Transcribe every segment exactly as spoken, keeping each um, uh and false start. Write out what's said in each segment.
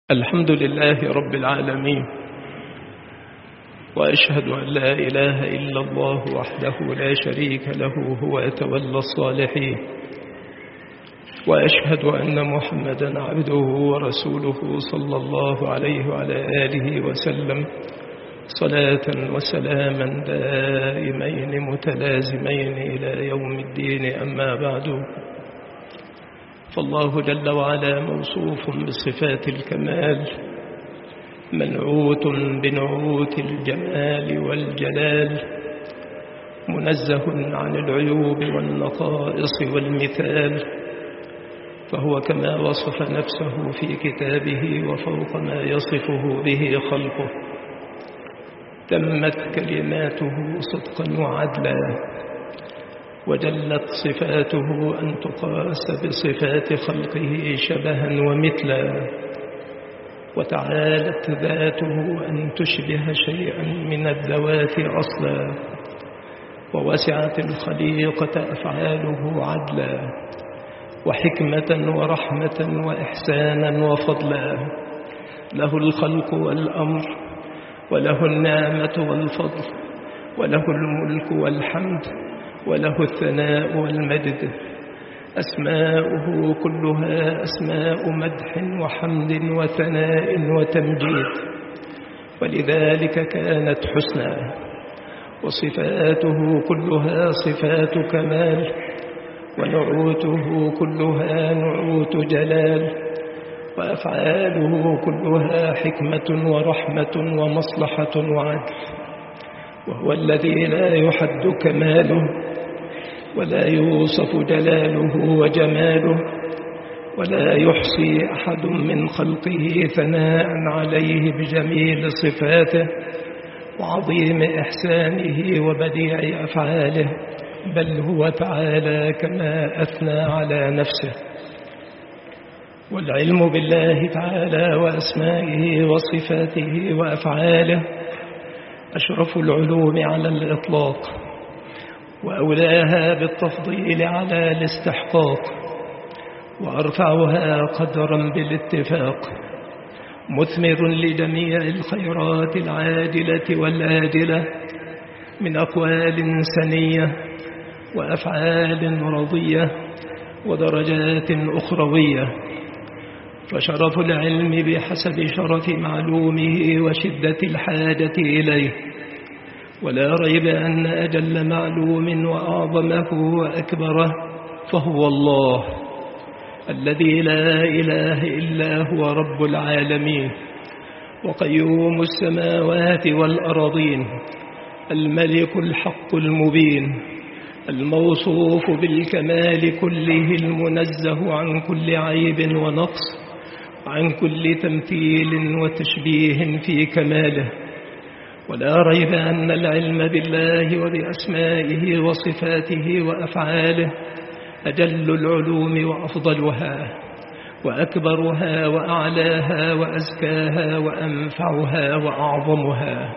الحمد لله رب العالمين، وأشهد أن لا إله إلا الله وحده لا شريك له هو يتولى الصالحين، وأشهد أن محمدا عبده ورسوله صلى الله عليه وعلى آله وسلم صلاة وسلاما دائمين متلازمين إلى يوم الدين. أما بعد، فالله جل وعلا موصوف بصفات الكمال، منعوت بنعوت الجمال والجلال، منزه عن العيوب والنقائص والمثال، فهو كما وصف نفسه في كتابه وفوق ما يصفه به خلقه. تمت كلماته صدقا وعدلا، وجلت صفاته أن تقاس بصفات خلقه شبها ومثلا، وتعالت ذاته أن تشبه شيئا من الذوات أصلا، ووسعت الخليقة أفعاله عدلا وحكمة ورحمة وإحسانا وفضلا. له الخلق والأمر، وله النعمة والفضل، وله الملك والحمد، وله الثناء والمجد. أسماؤه كلها أسماء مدح وحمد وثناء وتمجيد، ولذلك كانت حسنى. وصفاته كلها صفات كمال، ونعوته كلها نعوت جلال، وأفعاله كلها حكمة ورحمة ومصلحة وعدل. وهو الذي لا يحد كماله، ولا يوصف جلاله وجماله، ولا يحصي أحد من خلقه ثناء عليه بجميل صفاته وعظيم إحسانه وبديع أفعاله، بل هو تعالى كما أثنى على نفسه. والعلم بالله تعالى وأسمائه وصفاته وأفعاله أشرف العلوم على الإطلاق، وأولاها بالتفضيل على الاستحقاق، وأرفعها قدرا بالاتفاق، مثمر لجميع الخيرات العاجلة والآجلة من أقوال سنية وأفعال رضية ودرجات أخروية. فشرف العلم بحسب شرف معلومه وشدة الحاجة إليه، ولا ريب أن أجل معلوم وأعظمه وأكبره فهو الله، الذي لا إله إلا هو رب العالمين وقيوم السماوات والأرضين، الملك الحق المبين، الموصوف بالكمال كله، المنزه عن كل عيب ونقص، عن كل تمثيل وتشبيه في كماله. ولا ريب أن العلم بالله وبأسمائه وصفاته وأفعاله أجل العلوم وأفضلها وأكبرها وأعلاها وأزكاها وأنفعها وأعظمها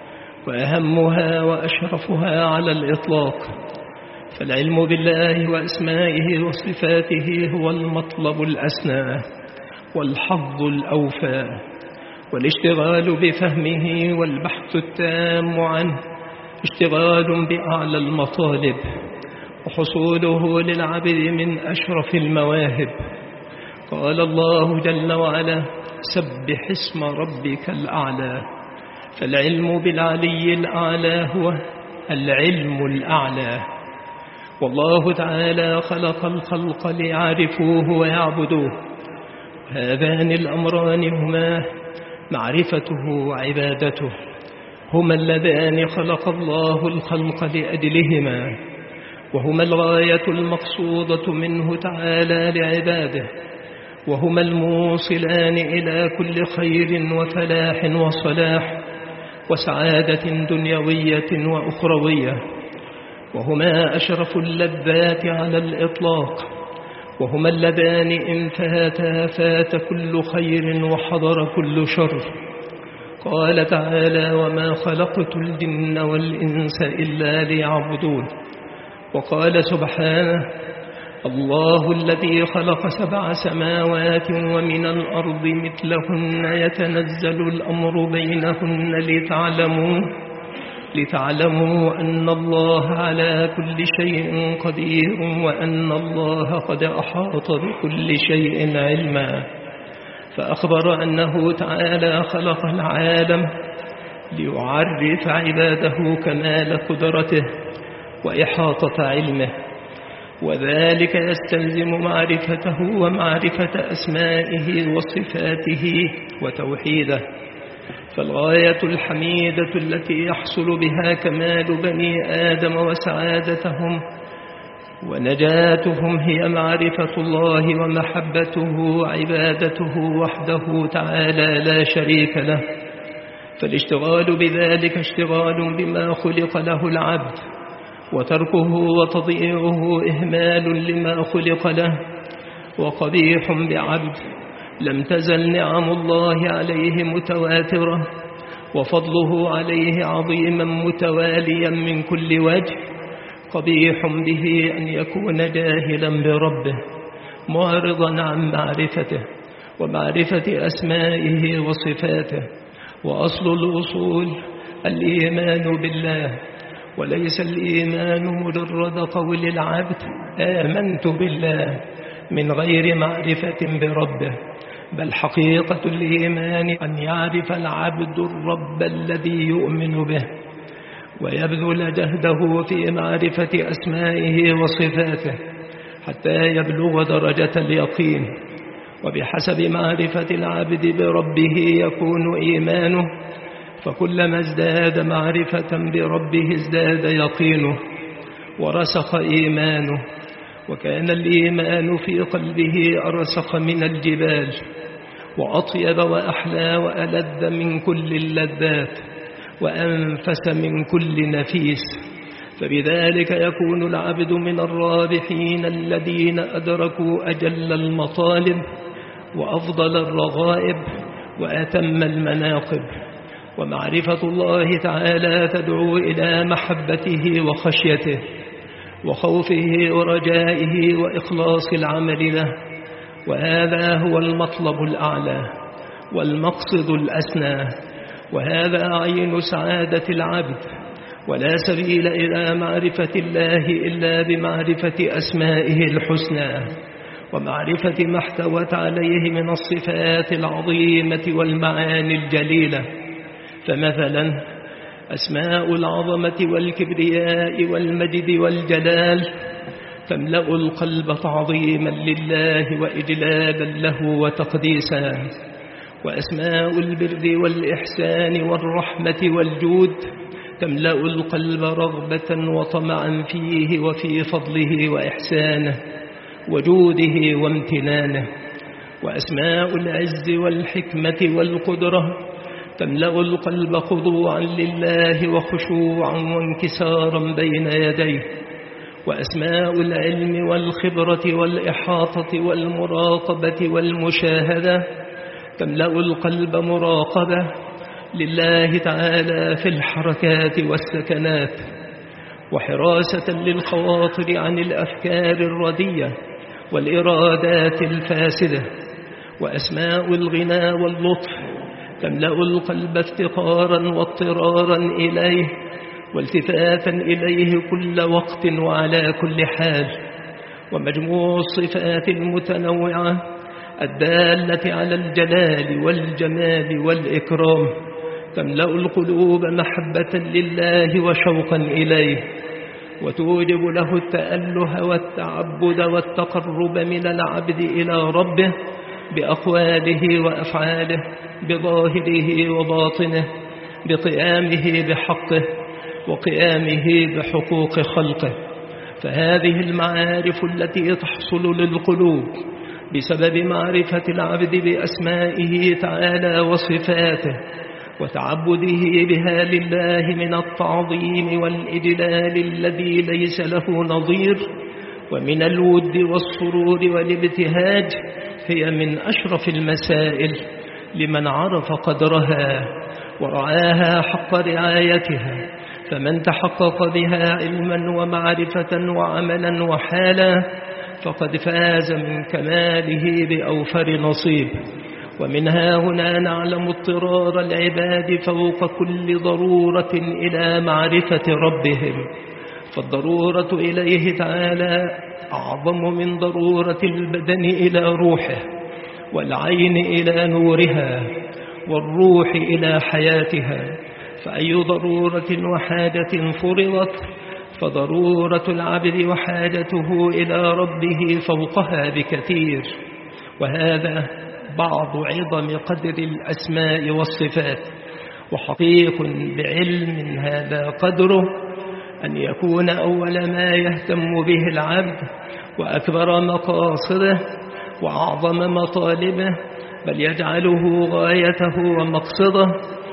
وأهمها وأشرفها على الإطلاق. فالعلم بالله وأسمائه وصفاته هو المطلب الأسنى والحظ الأوفى، والاشتغال بفهمه والبحث التام عنه اشتغال بأعلى المطالب، وحصوله للعبد من أشرف المواهب. قال الله جل وعلا: سبح اسم ربك الأعلى. فالعلم بالعلي الأعلى هو العلم الأعلى. والله تعالى خلق الخلق ليعرفوه ويعبدوه، هذان الأمران هما معرفته وعبادته، هما اللذان خلق الله الخلق لأجلهما، وهما الغاية المقصودة منه تعالى لعباده، وهما الموصلان إلى كل خير وفلاح وصلاح وسعادة دنيوية وأخروية، وهما أشرف اللذات على الإطلاق، وهما اللذان إن فاتا فات كل خير وحضر كل شر. قال تعالى: وما خلقت الجن والإنس إلا ليعبدون. وقال سبحانه: الله الذي خلق سبع سماوات ومن الأرض مثلهن يتنزل الأمر بينهن لتعلموا لتعلموا أن الله على كل شيء قدير وأن الله قد أحاط بكل شيء علما. فأخبر أنه تعالى خلق العالم ليعرف عباده كمال قدرته وإحاطة علمه، وذلك يستلزم معرفته ومعرفة أسمائه وصفاته وتوحيده. فالغاية الحميدة التي يحصل بها كمال بني آدم وسعادتهم ونجاتهم هي معرفة الله ومحبته وعبادته وحده تعالى لا شريك له. فالاشتغال بذلك اشتغال بما خلق له العبد، وتركه وتضييعه إهمال لما خلق له وقبيح بعبد. لم تزل نعم الله عليه متواترة وفضله عليه عظيما متواليا من كل وجه. قبيح به أن يكون جاهلا بربه معرضا عن معرفته ومعرفة أسمائه وصفاته. وأصل الأصول الإيمان بالله، وليس الإيمان مجرد قول العبد آمنت بالله من غير معرفة بربه، بل حقيقة الإيمان أن يعرف العبد الرب الذي يؤمن به ويبذل جهده في معرفة أسمائه وصفاته حتى يبلغ درجة اليقين. وبحسب معرفة العبد بربه يكون إيمانه، فكلما ازداد معرفة بربه ازداد يقينه ورسخ إيمانه. وكان الإيمان في قلبه أرسخ من الجبال وأطيب وأحلى وألذ من كل اللذات وأنفس من كل نفيس. فبذلك يكون العبد من الرابحين الذين أدركوا أجل المطالب وأفضل الرغائب وأتم المناقب. ومعرفة الله تعالى تدعو إلى محبته وخشيته وخوفه ورجائه وإخلاص العمل له، وهذا هو المطلب الأعلى والمقصد الأسنى، وهذا عين سعادة العبد. ولا سبيل إلى معرفة الله إلا بمعرفة أسمائه الحسنى ومعرفة ما احتوت عليه من الصفات العظيمة والمعاني الجليلة. فمثلا أسماء العظمة والكبرياء والمجد والجلال تملأ القلب تعظيما لله وإجلالا له وتقديسا. وأسماء البر والإحسان والرحمة والجود تملأ القلب رغبة وطمعا فيه وفي فضله وإحسانه وجوده وامتنانه. وأسماء العز والحكمة والقدرة تملأ القلب خضوعا لله وخشوعا وانكسارا بين يديه. وأسماء العلم والخبرة والإحاطة والمراقبة والمشاهدة تملأ القلب مراقبة لله تعالى في الحركات والسكنات وحراسة للخواطر عن الأفكار الردية والإرادات الفاسدة. وأسماء الغنى واللطف تملأ القلب افتقارا واضطرارا إليه والتفاتا إليه كل وقت وعلى كل حال. ومجموع الصفات المتنوعة الدالة على الجلال والجمال والإكرام تملأ القلوب محبة لله وشوقا إليه، وتوجب له التأله والتعبد والتقرب من العبد إلى ربه بأقواله وأفعاله بظاهره وباطنه، بقيامه بحقه وقيامه بحقوق خلقه. فهذه المعارف التي تحصل للقلوب بسبب معرفة العبد بأسمائه تعالى وصفاته وتعبده بها لله من التعظيم والإجلال الذي ليس له نظير ومن الود والسرور والابتهاج، هي من أشرف المسائل لمن عرف قدرها ورعاها حق رعايتها. فمن تحقق بها علما ومعرفة وعملا وحالا فقد فاز من كماله بأوفر نصيب. ومنها هنا نعلم اضطرار العباد فوق كل ضرورة إلى معرفة ربهم، فالضرورة إليه تعالى أعظم من ضرورة البدن إلى روحه، والعين إلى نورها، والروح إلى حياتها. فأي ضرورة وحاجة فرضت فضرورة العبد وحاجته إلى ربه فوقها بكثير. وهذا بعض عظم قدر الأسماء والصفات. وحقيق بعلم هذا قدره أن يكون أول ما يهتم به العبد وأكبر مقاصده وأعظم مطالبه، بل يجعله غايته ومقصده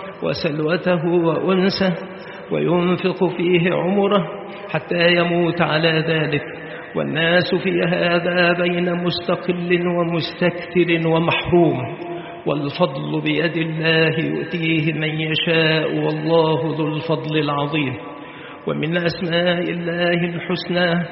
وسلوته وأنسه، وينفق فيه عمره حتى يموت على ذلك. والناس في هذا بين مستقل ومستكثر ومحروم، والفضل بيد الله يؤتيه من يشاء، والله ذو الفضل العظيم. ومن أسماء الله الحسنى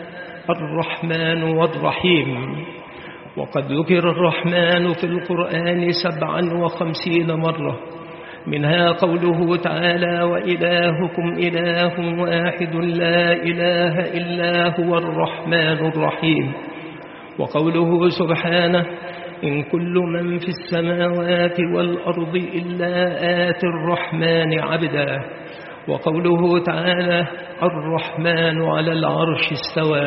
الرحمن والرحيم، وقد ذكر الرحمن في القرآن سبعا وخمسين مرة، منها قوله تعالى: وإلهكم إله واحد لا إله إلا هو الرحمن الرحيم. وقوله سبحانه: إن كل من في السماوات والأرض إلا آتي الرحمن عبدا. وقوله تعالى: الرحمن على العرش استوى.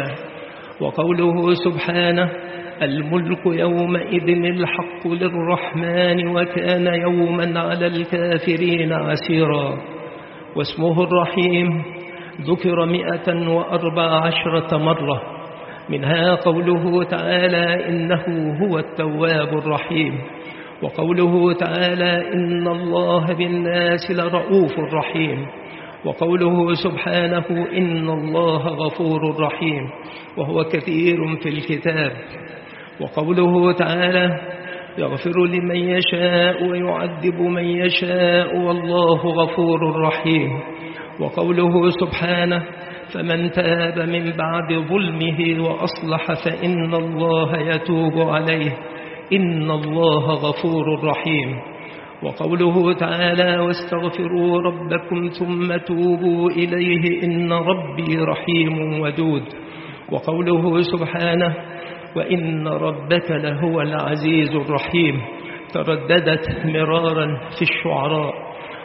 وقوله سبحانه: الملك يومئذ الحق للرحمن وكان يوما على الكافرين عسيرا. واسمه الرحيم ذكر مئة وأربع عشرة مرة، منها قوله تعالى: إنه هو التواب الرحيم. وقوله تعالى: إن الله بالناس لرؤوف رحيم. وقوله سبحانه: إن الله غفور رحيم، وهو كثير في الكتاب. وقوله تعالى: يغفر لمن يشاء ويعذب من يشاء والله غفور رحيم. وقوله سبحانه: فمن تاب من بعد ظلمه وأصلح فإن الله يتوب عليه إن الله غفور رحيم. وقوله تعالى: واستغفروا ربكم ثم توبوا إليه إن ربي رحيم ودود. وقوله سبحانه: وإن ربك لهو العزيز الرحيم، ترددت مرارا في الشعراء.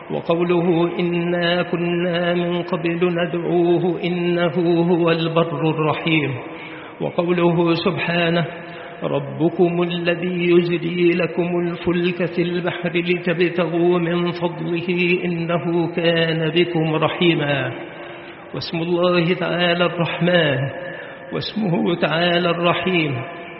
وقوله: إنا كنا من قبل ندعوه إنه هو البر الرحيم. وقوله سبحانه: ربكم الذي يجري لكم الفلك في البحر لتبتغوا من فضله إنه كان بكم رحيما. واسم الله تعالى الرحمن واسمه تعالى الرحيم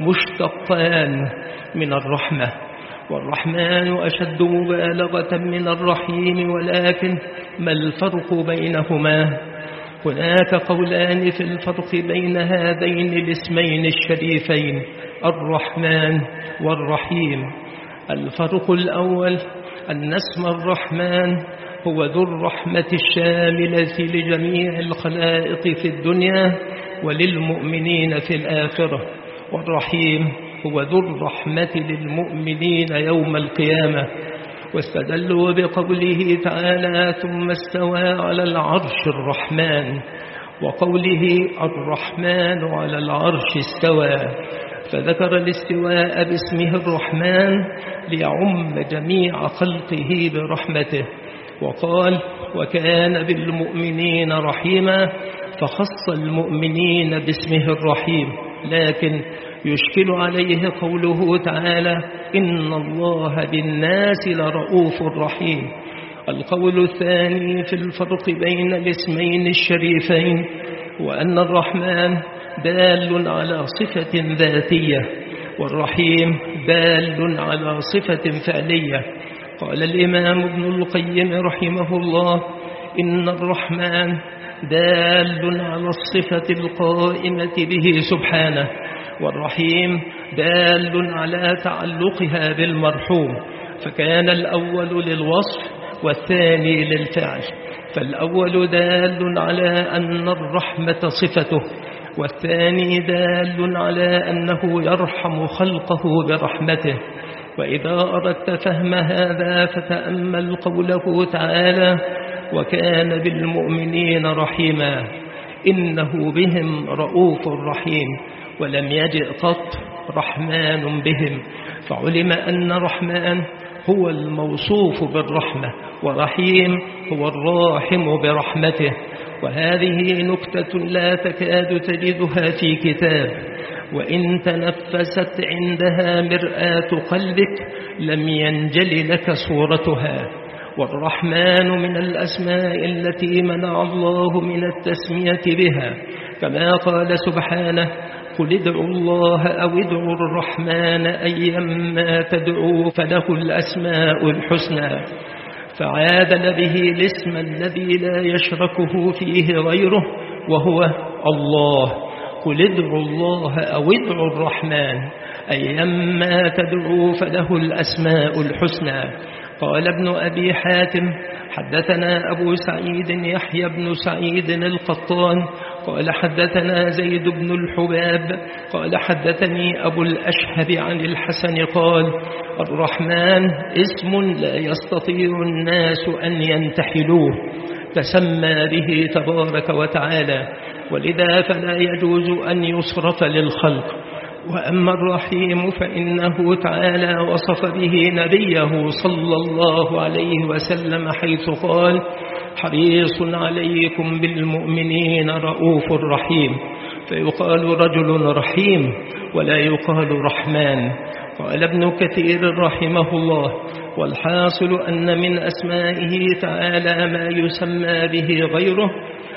مشتقان من الرحمة، والرحمن أشد مبالغة من الرحيم، ولكن ما الفرق بينهما؟ هناك قولان في الفرق بين هذين الاسمين الشريفين الرحمن والرحيم. الفرق الأول أن اسم الرحمن هو ذو الرحمة الشاملة لجميع الخلائق في الدنيا وللمؤمنين في الآخرة، والرحيم هو ذو الرحمة للمؤمنين يوم القيامة. واستدلوا بقوله تعالى: ثم استوى على العرش الرحمن، وقوله: الرحمن على العرش استوى، فذكر الاستواء باسمه الرحمن ليعم جميع خلقه برحمته، وقال: وكان بالمؤمنين رحيما، فخص المؤمنين باسمه الرحيم. لكن يشكل عليه قوله تعالى: إن الله بالناس لرؤوف رحيم. القول الثاني في الفرق بين الاسمين الشريفين وأن الرحمن دال على صفة ذاتية، والرحيم دال على صفة فعلية. قال الإمام ابن القيم رحمه الله: إن الرحمن دال على الصفة القائمة به سبحانه، والرحيم دال على تعلقها بالمرحوم، فكان الأول للوصف والثاني للفعل. فالأول دال على أن الرحمة صفته، والثاني دال على أنه يرحم خلقه برحمته. وإذا أردت فهم هذا فتأمل قوله تعالى: وكان بالمؤمنين رحيما، إنه بهم رؤوف رحيم، ولم يجئ قط رحمن بهم، فعلم أن رحمن هو الموصوف بالرحمة، ورحيم هو الراحم برحمته. وهذه نكتة لا تكاد تجدها في كتاب، وإن تنفست عندها مرآة قلبك لم ينجل لك صورتها. والرحمن من الأسماء التي منع الله من التسمية بها، كما قال سبحانه: قل ادعوا الله أو ادعوا الرحمن أيما تدعوا فله الأسماء الحسنى، فعادل به الاسم الذي لا يشركه فيه غيره وهو الله. قل ادعوا الله أو ادعوا الرحمن أيما تدعوا فله الأسماء الحسنى. قال ابن أبي حاتم: حدثنا أبو سعيد يحيى بن سعيد القطان قال حدثنا زيد بن الحباب قال حدثني أبو الأشهب عن الحسن قال: الرحمن اسم لا يستطيع الناس أن ينتحلوه، تسمى به تبارك وتعالى، ولذا فلا يجوز أن يصرف للخلق. وأما الرحيم فإنه تعالى وصف به نبيه صلى الله عليه وسلم حيث قال: حريص عليكم بالمؤمنين رؤوف رحيم، فيقال رجل رحيم ولا يقال رحمن. قال ابن كثير رحمه الله: والحاصل أن من أسمائه تعالى ما يسمى به غيره،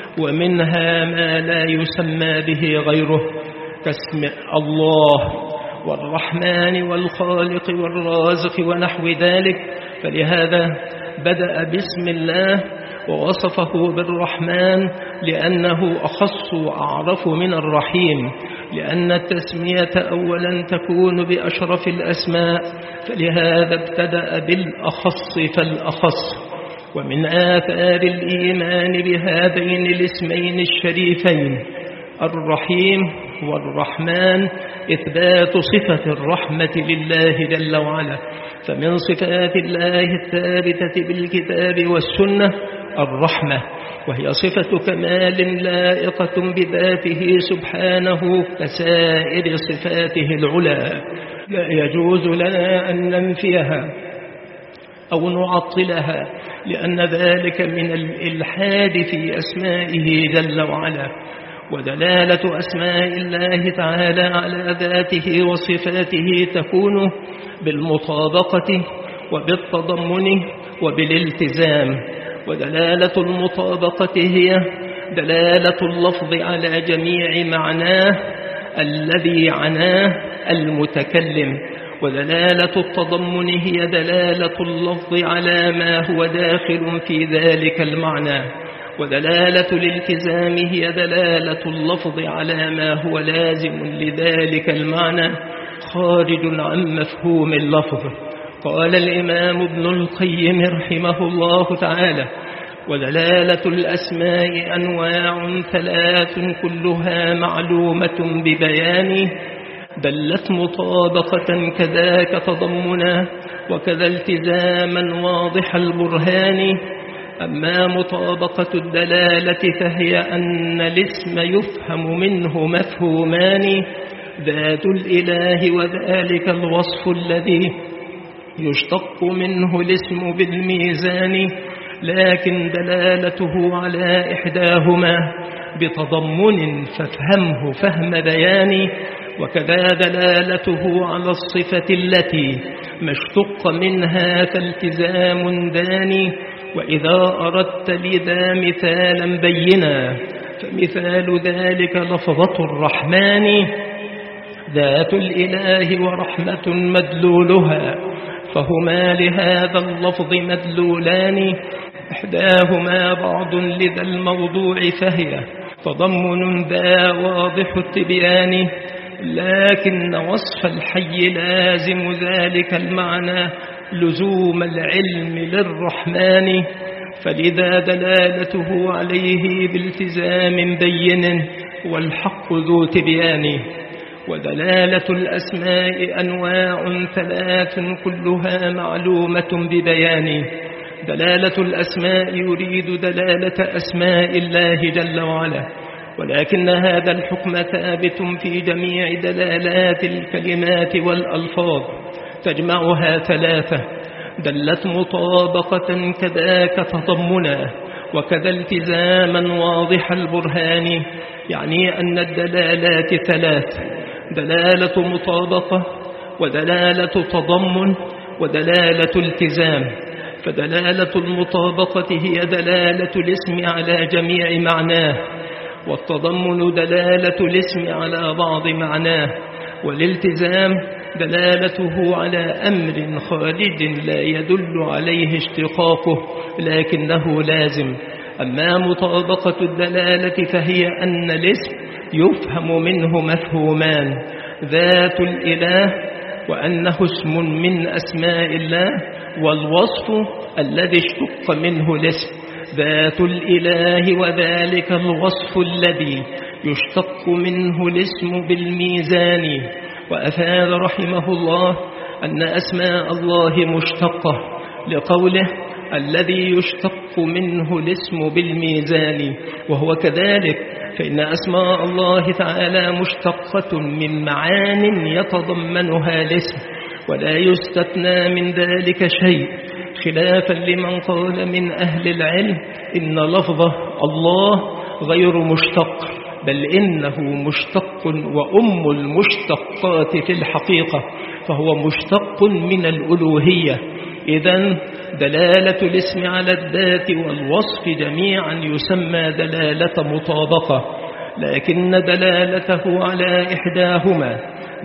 ومنها ما لا يسمى به غيره، كاسم الله والرحمن والخالق والرازق ونحو ذلك. فلهذا بدأ باسم الله ووصفه بالرحمن لأنه أخص وأعرف من الرحيم، لأن التسمية أولا تكون بأشرف الأسماء، فلهذا ابتدأ بالأخص فالأخص. ومن آثار الإيمان بهذين الاسمين الشريفين الرحيم والرحمن إثبات صفة الرحمة لله جل وعلا، فمن صفات الله الثابتة بالكتاب والسنة الرحمة، وهي صفة كمال لائقة بذاته سبحانه كسائر صفاته العلى، لا يجوز لنا أن ننفيها أو نعطلها، لأن ذلك من الإلحاد في أسمائه جل وعلا. ودلالة أسماء الله تعالى على ذاته وصفاته تكون بالمطابقة وبالتضمن وبالالتزام. ودلالة المطابقة هي دلالة اللفظ على جميع معناه الذي عناه المتكلم، ودلالة التضمن هي دلالة اللفظ على ما هو داخل في ذلك المعنى، ودلالة الالتزام هي دلالة اللفظ على ما هو لازم لذلك المعنى خارج عن مفهوم اللفظ. قال الإمام ابن القيم رحمه الله تعالى: ودلالة الأسماء أنواع ثلاث كلها معلومة ببيان، دلت مطابقة كذاك تضمنا، وكذا التزاما واضح البرهان. أما مطابقة الدلالة فهي أن الاسم يفهم منه مفهومان: ذات الإله وذلك الوصف الذي يشتق منه الاسم بالميزان، لكن دلالته على إحداهما بتضمن فافهمه فهم بيان، وكذا دلالته على الصفة التي ما اشتق منها فالتزام داني. وإذا أردت لذا مثالا بينا فمثال ذلك لفظة الرحمن: ذات الإله ورحمة مدلولها، فهما لهذا اللفظ مدلولان، إحداهما بعض لذا الموضوع فهي تضمن ذا واضح التبيان، لكن وصف الحي لازم ذلك المعنى لزوم العلم للرحمن، فلذا دلالته عليه بالتزام بين والحق ذو تبيان. ودلالة الأسماء أنواع ثلاث كلها معلومة ببيان. دلالة الأسماء يريد دلالة أسماء الله جل وعلا، ولكن هذا الحكم ثابت في جميع دلالات الكلمات والألفاظ، تجمعها ثلاثة: دلت مطابقة، كذاك تضمنا، وكذا التزاما واضح البرهان. يعني أن الدلالات ثلاث: دلالة مطابقة، ودلالة تضمن، ودلالة التزام. فدلالة المطابقة هي دلالة الاسم على جميع معناه، والتضمن دلالة الاسم على بعض معناه، والالتزام دلالته على أمر خارج لا يدل عليه اشتقاقه لكنه لازم. أما مطابقة الدلالة فهي أن الاسم يفهم منه مفهومان: ذات الإله، وأنه اسم من أسماء الله، والوصف الذي اشتق منه الاسم. ذات الإله وذلك الوصف الذي يشتق منه الاسم بالميزان. وأفاد رحمه الله أن أسماء الله مشتقة لقوله: الذي يشتق منه الاسم بالميزان. وهو كذلك، فإن أسماء الله تعالى مشتقة من معان يتضمنها الاسم، ولا يستثنى من ذلك شيء، خلافا لمن قال من أهل العلم إن لفظه الله غير مشتق، بل إنه مشتق وأم المشتقات في الحقيقة، فهو مشتق من الألوهية. إذن دلالة الاسم على الذات والوصف جميعا يسمى دلالة مطابقة، لكن دلالته على إحداهما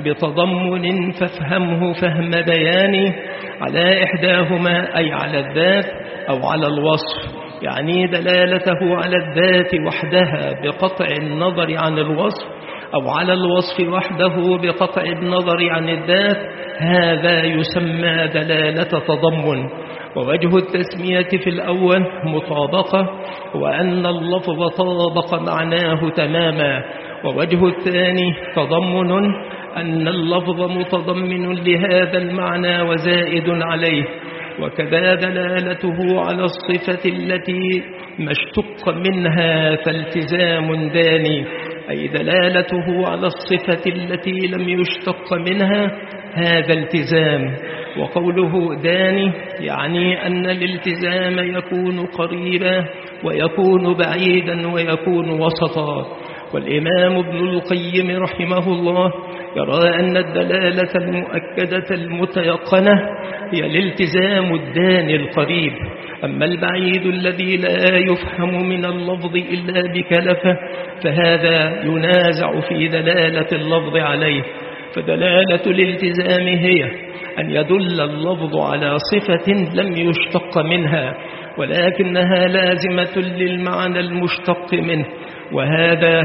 بتضمن فافهمه فهم بيان. على إحداهما أي على الذات أو على الوصف، يعني دلالته على الذات وحدها بقطع النظر عن الوصف، أو على الوصف وحده بقطع النظر عن الذات، هذا يسمى دلالة تضمن. ووجه التسمية في الأول مطابقة، وأن اللفظ طابق معناه تماما. ووجه الثاني تضمن، أن اللفظ متضمن لهذا المعنى وزائد عليه. وكذا دلالته على الصفة التي ما اشتق منها فالتزام داني، أي دلالته على الصفة التي لم يشتق منها، هذا التزام. وقوله داني يعني أن الالتزام يكون قريبا ويكون بعيدا ويكون وسطا. والإمام ابن القيم رحمه الله يرى أن الدلالة المؤكدة المتيقنة هي الالتزام الداني القريب. أما البعيد الذي لا يفهم من اللفظ إلا بكلفة فهذا ينازع في دلالة اللفظ عليه. فدلالة الالتزام هي أن يدل اللفظ على صفة لم يشتق منها، ولكنها لازمة للمعنى المشتق منه، وهذا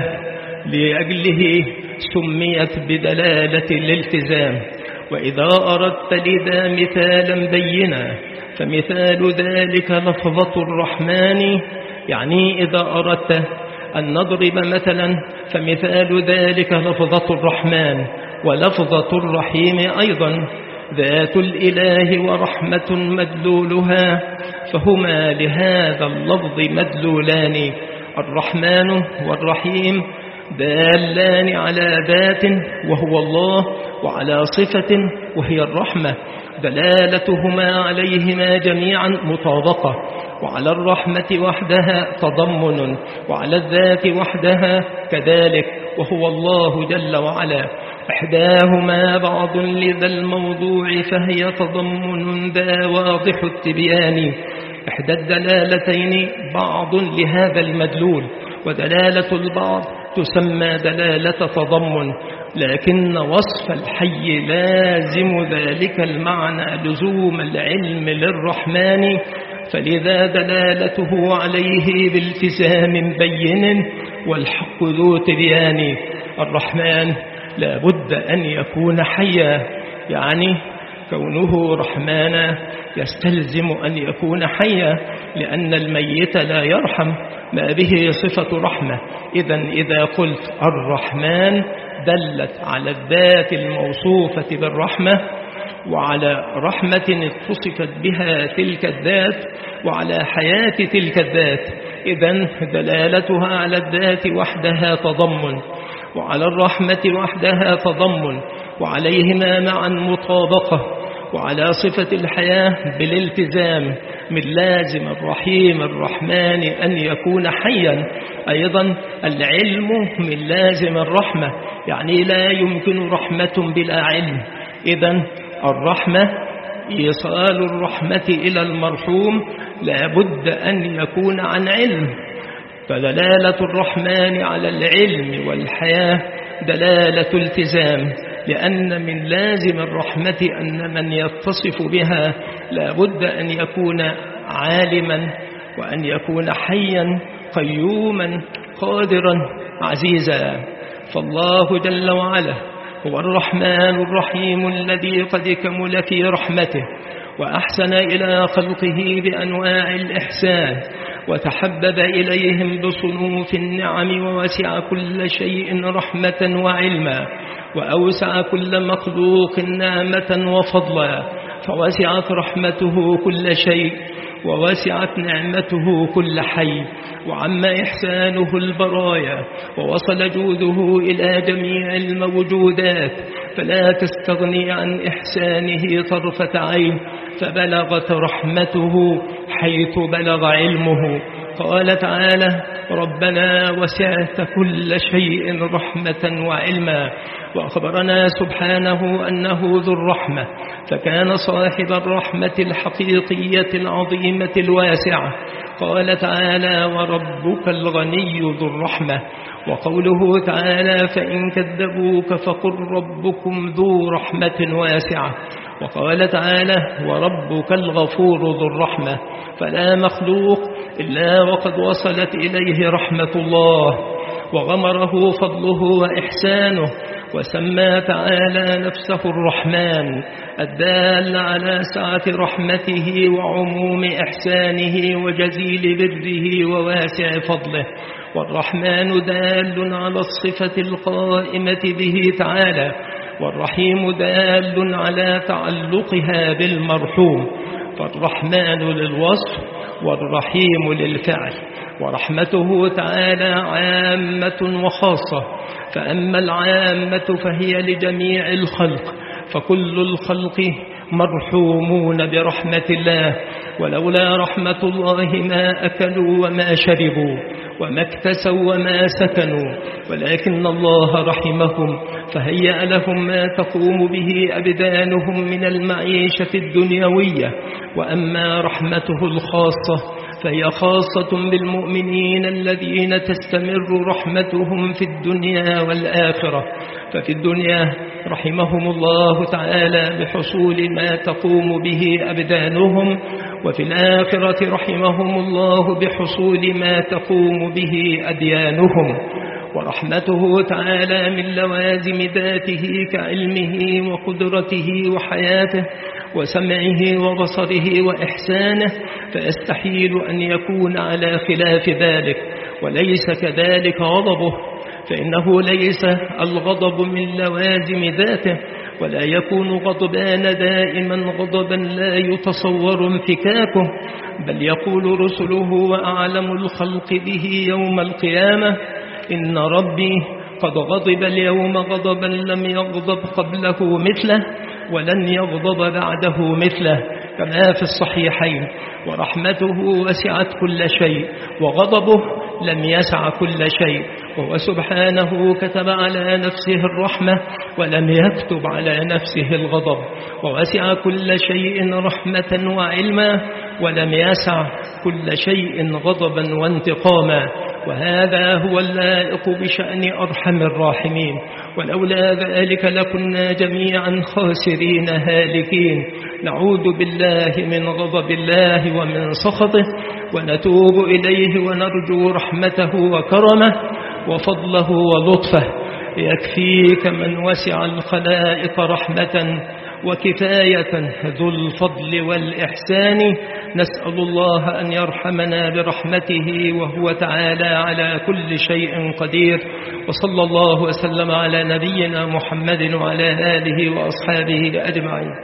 لأجله سميت بدلالة الالتزام. وإذا أردت لذا مثالا بينا فمثال ذلك لفظة الرحمن، يعني إذا أردت أن نضرب مثلا فمثال ذلك لفظة الرحمن. ولفظة الرحيم أيضا ذات الإله ورحمة مدلولها، فهما لهذا اللفظ مدلولان. الرحمن والرحيم دالان على ذات وهو الله، وعلى صفة وهي الرحمة، دلالتهما عليهما جميعا مطابقة. وعلى الرحمة وحدها تضمن، وعلى الذات وحدها كذلك، وهو الله جل وعلا. إحداهما بعض لذا الموضوع فهي تضمن ذا واضح التبيان. إحدى الدلالتين بعض لهذا المدلول، ودلالة البعض تسمى دلالة تضمن، لكن وصف الحي لازم ذلك المعنى لزوم العلم للرحمن، فلذا دلالته عليه بالتزام بين، والحق ذو تبيان. الرحمن لا بد أن يكون حيا، يعني كونه رحمانا يستلزم أن يكون حيا، لأن الميت لا يرحم، ما به صفة رحمة. إذن إذا قلت الرحمن دلت على الذات الموصوفة بالرحمة، وعلى رحمة اتصفت بها تلك الذات، وعلى حياة تلك الذات. إذن دلالتها على الذات وحدها تضمن، وعلى الرحمة وحدها تضمن، وعليهما معا مطابقة، وعلى صفة الحياة بالالتزام من لازم الرحيم الرحمن أن يكون حيا. أيضا العلم من لازم الرحمة، يعني لا يمكن رحمة بلا علم. إذن الرحمة إيصال الرحمة إلى المرحوم لا بد أن يكون عن علم، فدلالة الرحمن على العلم والحياة دلالة التزام، لأن من لازم الرحمة أن من يتصف بها لا بد أن يكون عالما، وأن يكون حيا قيوما قادرا عزيزا. فالله جل وعلا هو الرحمن الرحيم الذي قد كمل في رحمته، وأحسن إلى خلقه بأنواع الإحسان، وتحبب إليهم بصنوف النعم، ووسع كل شيء رحمة وعلما، وأوسع كل مخلوق نعمة وفضلا، فوسعت رحمته كل شيء، ووسعت نعمته كل حي، وعم إحسانه البرايا، ووصل جوده إلى جميع الموجودات، فلا تستغني عن إحسانه طرفة عين، فبلغت رحمته حيث بلغ علمه. قال تعالى: ربنا وسعت كل شيء رحمة وعلما. وأخبرنا سبحانه أنه ذو الرحمة، فكان صاحب الرحمة الحقيقية العظيمة الواسعة. قال تعالى: وربك الغني ذو الرحمة. وقوله تعالى: فإن كذبوك فقل ربكم ذو رحمة واسعة. وقال تعالى: وربك الغفور ذو الرحمة. فلا مخلوق إلا وقد وصلت إليه رحمة الله، وغمره فضله وإحسانه، وسمى تعالى نفسه الرحمن، الدال على سعة رحمته وعموم إحسانه وجزيل بره وواسع فضله. والرحمن دال على الصفة القائمة به تعالى، والرحيم دال على تعلقها بالمرحوم. فالرحمن للوصف والرحيم للفعل، ورحمته تعالى عامة وخاصة. فأما العامة فهي لجميع الخلق، فكل الخلق مرحومون برحمة الله، ولولا رحمة الله ما أكلوا وما شربوا وما اكتسوا وما سكنوا، ولكن الله رحمهم فهيأ لهم ما تقوم به أبدانهم من المعيشة الدنيوية. وأما رحمته الخاصة فهي خاصة بالمؤمنين الذين تستمر رحمتهم في الدنيا والآخرة. ففي الدنيا رحمهم الله تعالى بحصول ما تقوم به أبدانهم، وفي الآخرة رحمهم الله بحصول ما تقوم به أديانهم. ورحمته تعالى من لوازم ذاته كعلمه وقدرته وحياته وسمعه وبصره وإحسانه، فيستحيل أن يكون على خلاف ذلك. وليس كذلك غضبه، فإنه ليس الغضب من لوازم ذاته، ولا يكون غضبان دائما غضبا لا يتصور انفكاكه، بل يقول رسله وأعلم الخلق به يوم القيامة: إن ربي قد غضب اليوم غضبا لم يغضب قبله مثله ولن يغضب بعده مثله، كما في الصحيحين. ورحمته وسعت كل شيء، وغضبه لم يسع كل شيء، وهو سبحانه كتب على نفسه الرحمة ولم يكتب على نفسه الغضب. ووسع كل شيء رحمة وعلما، ولم يسع كل شيء غضبا وانتقاما، وهذا هو اللائق بشأن أرحم الراحمين. ولولا ذلك لكنا جميعا خاسرين هالكين. نعوذ بالله من غضب الله ومن سخطه، ونتوب إليه ونرجو رحمته وكرمه وفضله ولطفه. يكفيك من وسع الخلائق رحمة وكفاية ذو الفضل والإحسان. نسأل الله أن يرحمنا برحمته وهو تعالى على كل شيء قدير. وصلى الله وسلم على نبينا محمد وعلى آله وأصحابه أجمعين.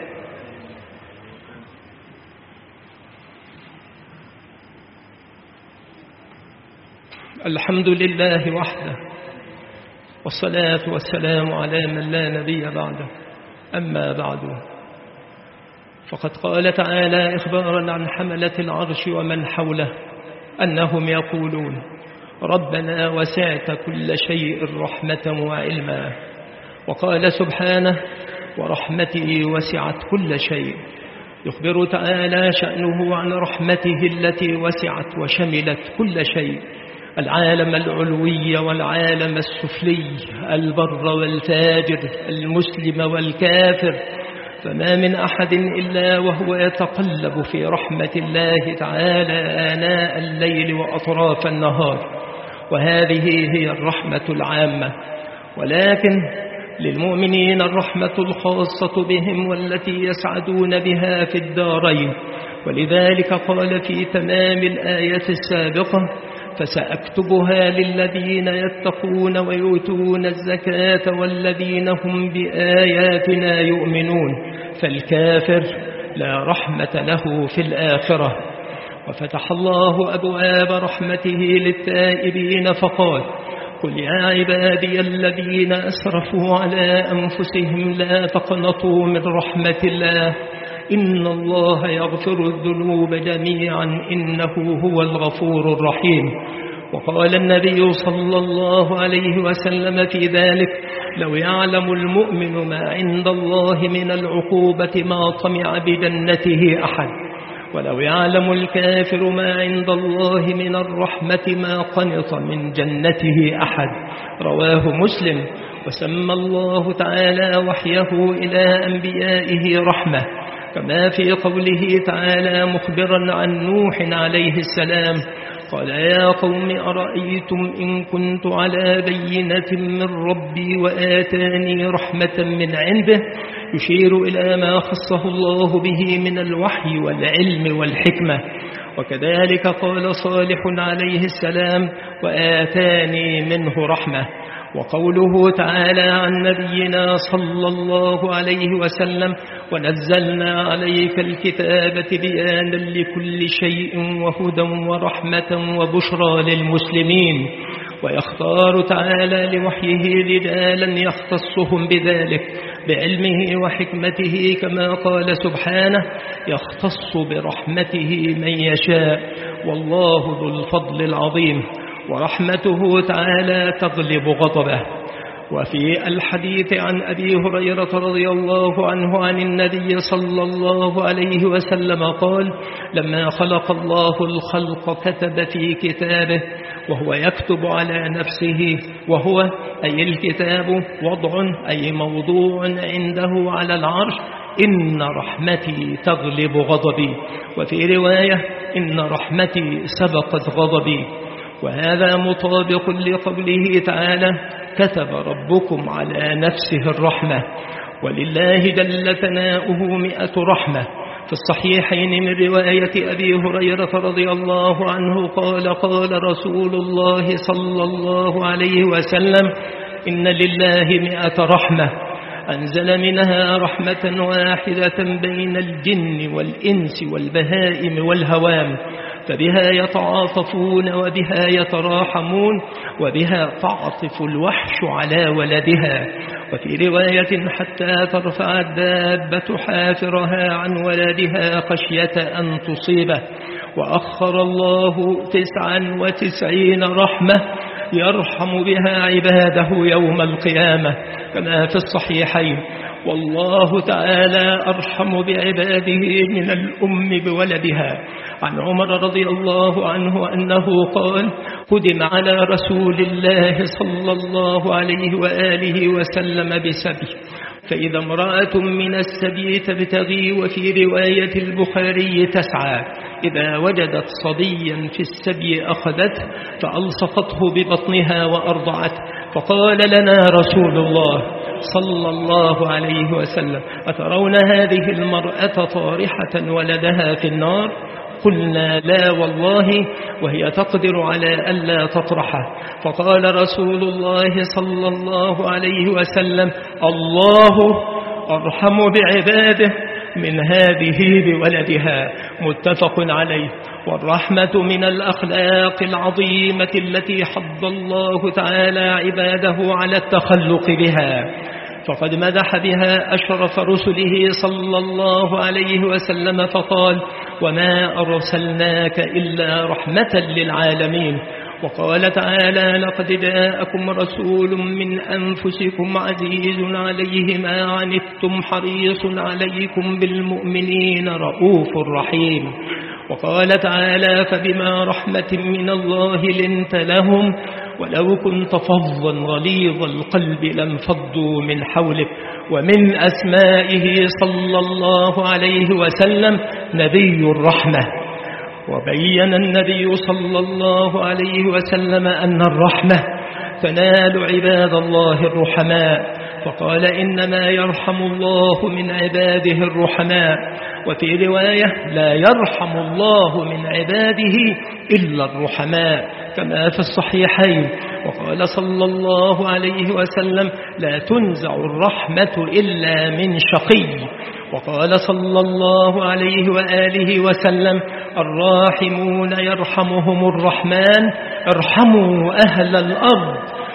الحمد لله وحده، والصلاة والسلام على من لا نبي بعده. أما بعد، فقد قال تعالى إخبارا عن حملة العرش ومن حوله أنهم يقولون ربنا وسعت كل شيء رحمة وعلما. وقال سبحانه ورحمته وسعت كل شيء. يخبر تعالى شأنه عن رحمته التي وسعت وشملت كل شيء، العالم العلوي والعالم السفلي، البر والفاجر، المسلم والكافر. فما من أحد إلا وهو يتقلب في رحمة الله تعالى آناء الليل وأطراف النهار، وهذه هي الرحمة العامة. ولكن للمؤمنين الرحمة الخاصة بهم والتي يسعدون بها في الدارين. ولذلك قال في تمام الآية السابقة فسأكتبها للذين يتقون ويؤتون الزكاة والذين هم بآياتنا يؤمنون. فالكافر لا رحمة له في الآخرة. وفتح الله أبواب رحمته للتائبين فقال قل يا عبادي الذين أسرفوا على أنفسهم لا تقنطوا من رحمة الله إن الله يغفر الذنوب جميعا إنه هو الغفور الرحيم. وقال النبي صلى الله عليه وسلم في ذلك لو يعلم المؤمن ما عند الله من العقوبة ما طمع بجنته أحد، ولو يعلم الكافر ما عند الله من الرحمة ما قنط من جنته أحد. رواه مسلم. وسمى الله تعالى وحيه إلى أنبيائه رحمة، كما في قوله تعالى مخبرا عن نوح عليه السلام قال يا قوم أرأيتم إن كنت على بينة من ربي وآتاني رحمة من عنده، يشير إلى ما خصه الله به من الوحي والعلم والحكمة. وكذلك قال صالح عليه السلام وآتاني منه رحمة. وقوله تعالى عن نبينا صلى الله عليه وسلم ونزلنا عليك الكتاب بيانا لكل شيء وهدى ورحمة وبشرى للمسلمين. ويختار تعالى لوحيه رجالا يختصهم بذلك بعلمه وحكمته، كما قال سبحانه يختص برحمته من يشاء والله ذو الفضل العظيم. ورحمته تعالى تغلب غضبه. وفي الحديث عن أبي هريرة رضي الله عنه عن النبي صلى الله عليه وسلم قال لما خلق الله الخلق كتب في كتابه وهو يكتب على نفسه، وهو أي الكتاب وضع أي موضوع عنده على العرش إن رحمتي تغلب غضبي، وفي رواية إن رحمتي سبقت غضبي. وهذا مطابق لقوله تعالى كتب ربكم على نفسه الرحمة. ولله جل ثناؤه مئة رحمة. في الصحيحين من رواية أبي هريرة رضي الله عنه قال قال رسول الله صلى الله عليه وسلم إن لله مئة رحمة أنزل منها رحمة واحدة بين الجن والإنس والبهائم والهوام، فبها يتعاطفون وبها يتراحمون وبها تعطف الوحش على ولدها. وفي رواية حتى ترفع الدابة حافرها عن ولدها خشية أن تصيبه. وأخر الله تسعا وتسعين رحمة يرحم بها عباده يوم القيامة، كما في الصحيحين. والله تعالى أرحم بعباده من الأم بولدها. عن عمر رضي الله عنه أنه قال قدم على رسول الله صلى الله عليه وآله وسلم بسبي، فإذا امرأة من السبي تبتغي، وفي رواية البخاري تسعى، إذا وجدت صبيا في السبي أخذته فألصقته ببطنها وأرضعته، فقال لنا رسول الله صلى الله عليه وسلم: أترون هذه المرأة طارحة ولدها في النار؟ قلنا: لا والله، وهي تقدر على ألا تطرحه. فقال رسول الله صلى الله عليه وسلم: الله أرحم بعباده من هذه بولدها. متفق عليه. والرحمة من الأخلاق العظيمة التي حض الله تعالى عباده على التخلق بها، فقد مدح بها أشرف رسله صلى الله عليه وسلم فقال: وما أرسلناك إلا رحمة للعالمين. وقال تعالى: لقد جاءكم رسول من أنفسكم عزيز عليه ما عنتم حريص عليكم بالمؤمنين رؤوف رحيم. وقال تعالى: فبما رحمة من الله لنت لهم ولو كنت فظا غليظ القلب لانفضوا من حولك. ومن أسمائه صلى الله عليه وسلم نبي الرحمة. وبين النبي صلى الله عليه وسلم أن الرحمة تنال عباد الله الرحماء، فقال: إنما يرحم الله من عباده الرحماء. وفي رواية: لا يرحم الله من عباده إلا الرحماء، كما في الصحيحين. وقال صلى الله عليه وسلم: لا تنزع الرحمة إلا من شقي. وقال صلى الله عليه وآله وسلم: الراحمون يرحمهم الرحمن، ارحموا أهل الأرض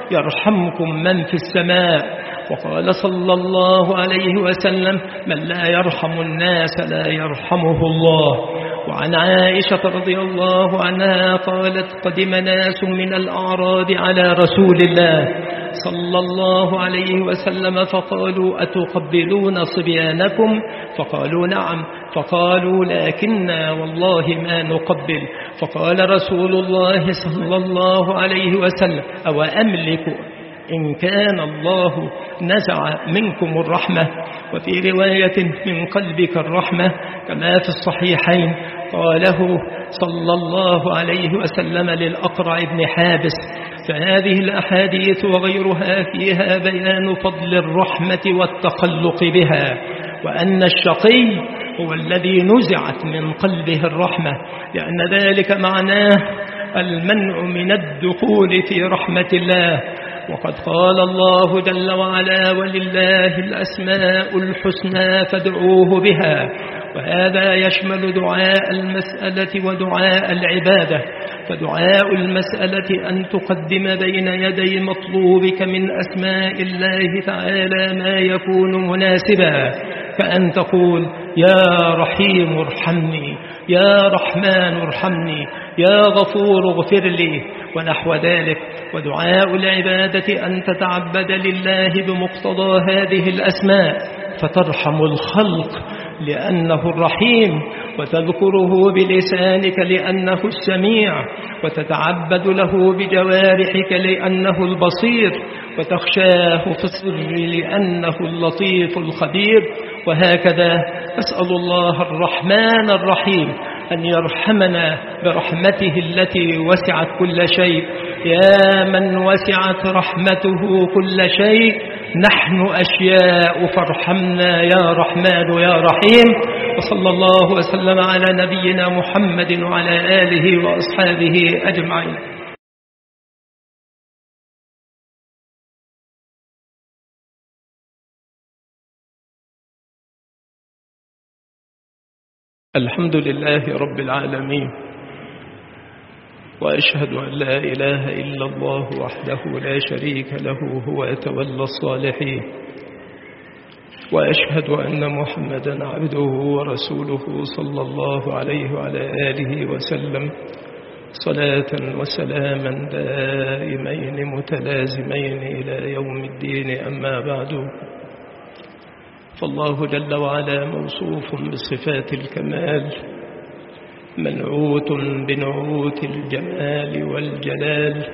يرحمكم من في السماء. وقال صلى الله عليه وسلم: من لا يرحم الناس لا يرحمه الله. وعن عائشة رضي الله عنها قالت: قدم ناس من الأعراب على رسول الله صلى الله عليه وسلم فقالوا: أتقبلون صبيانكم؟ فقالوا: نعم. فقالوا: لكننا والله ما نقبل. فقال رسول الله صلى الله عليه وسلم: أو أملك إن كان الله نزع منكم الرحمة، وفي رواية: من قلبك الرحمة، كما في الصحيحين. قاله صلى الله عليه وسلم للأقرع بن حابس. فهذه الأحاديث وغيرها فيها بيان فضل الرحمة والتخلق بها، وأن الشقي هو الذي نزعت من قلبه الرحمة، لأن ذلك معناه المنع من الدخول في رحمة الله. وقد قال الله جل وعلا: ولله الأسماء الحسنى فادعوه بها. وهذا يشمل دعاء المسألة ودعاء العبادة. فدعاء المسألة أن تقدم بين يدي مطلوبك من أسماء الله تعالى ما يكون مناسبا، فأن تقول: يا رحيم ارحمني، يا رحمن ارحمني، يا غفور اغفر لي، ونحو ذلك. ودعاء العبادة أن تتعبد لله بمقتضى هذه الأسماء، فترحم الخلق لأنه الرحيم، وتذكره بلسانك لأنه السميع، وتتعبد له بجوارحك لأنه البصير، وتخشاه في السر لأنه اللطيف الخبير. وهكذا أسأل الله الرحمن الرحيم أن يرحمنا برحمته التي وسعت كل شيء. يا من وسعت رحمته كل شيء، نحن أشياء فارحمنا يا رحمن يا رحيم. وصلى الله وسلم على نبينا محمد وعلى آله وأصحابه أجمعين. الحمد لله رب العالمين، وأشهد أن لا إله إلا الله وحده لا شريك له هو يتولى الصالحين، وأشهد أن محمدا عبده ورسوله صلى الله عليه وعلى آله وسلم صلاة وسلاما دائمين متلازمين إلى يوم الدين. أما بعد، فالله جل وعلا موصوف بصفات الكمال، منعوت بنعوت الجمال والجلال،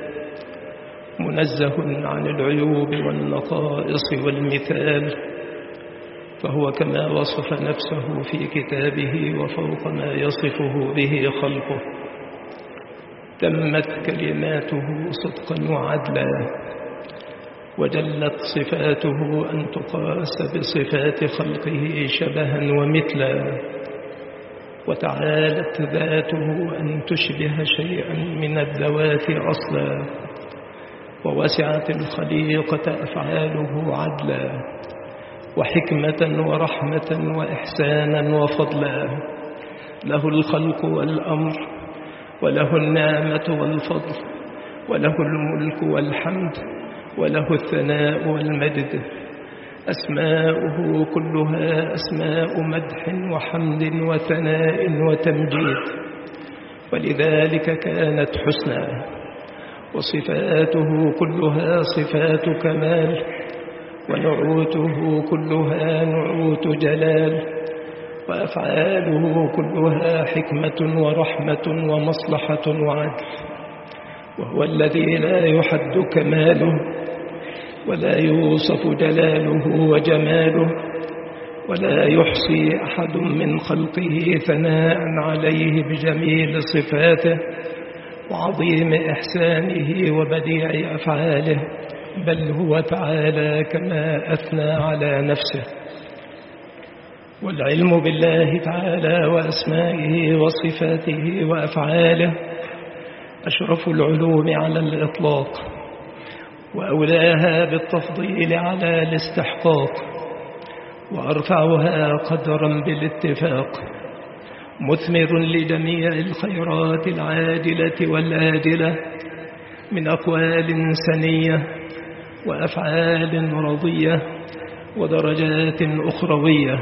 منزه عن العيوب والنقائص والمثال، فهو كما وصف نفسه في كتابه وفوق ما يصفه به خلقه. تمت كلماته صدقا وعدلا، وجلت صفاته أن تقاس بصفات خلقه شبها ومثلا، وتعالت ذاته أن تشبه شيئا من الذوات أصلا، ووسعت الخليقة أفعاله عدلا وحكمة ورحمة وإحسانا وفضلا. له الخلق والأمر، وله النعمة والفضل، وله الملك والحمد، وله الثناء والمجد. أسماؤه كلها أسماء مدح وحمد وثناء وتمجيد، ولذلك كانت حسنى. وصفاته كلها صفات كمال، ونعوته كلها نعوت جلال، وأفعاله كلها حكمة ورحمة ومصلحة وعدل. وهو الذي لا يحد كماله، ولا يوصف جلاله وجماله، ولا يحصي أحد من خلقه ثناء عليه بجميل صفاته وعظيم إحسانه وبديع أفعاله، بل هو تعالى كما أثنى على نفسه. والعلم بالله تعالى وأسمائه وصفاته وأفعاله أشرف العلوم على الإطلاق، وأولاها بالتفضيل على الاستحقاق، وأرفعها قدرا بالاتفاق، مثمر لجميع الخيرات العاجلة والآجلة من أقوال سنية وأفعال رضية ودرجات أخروية.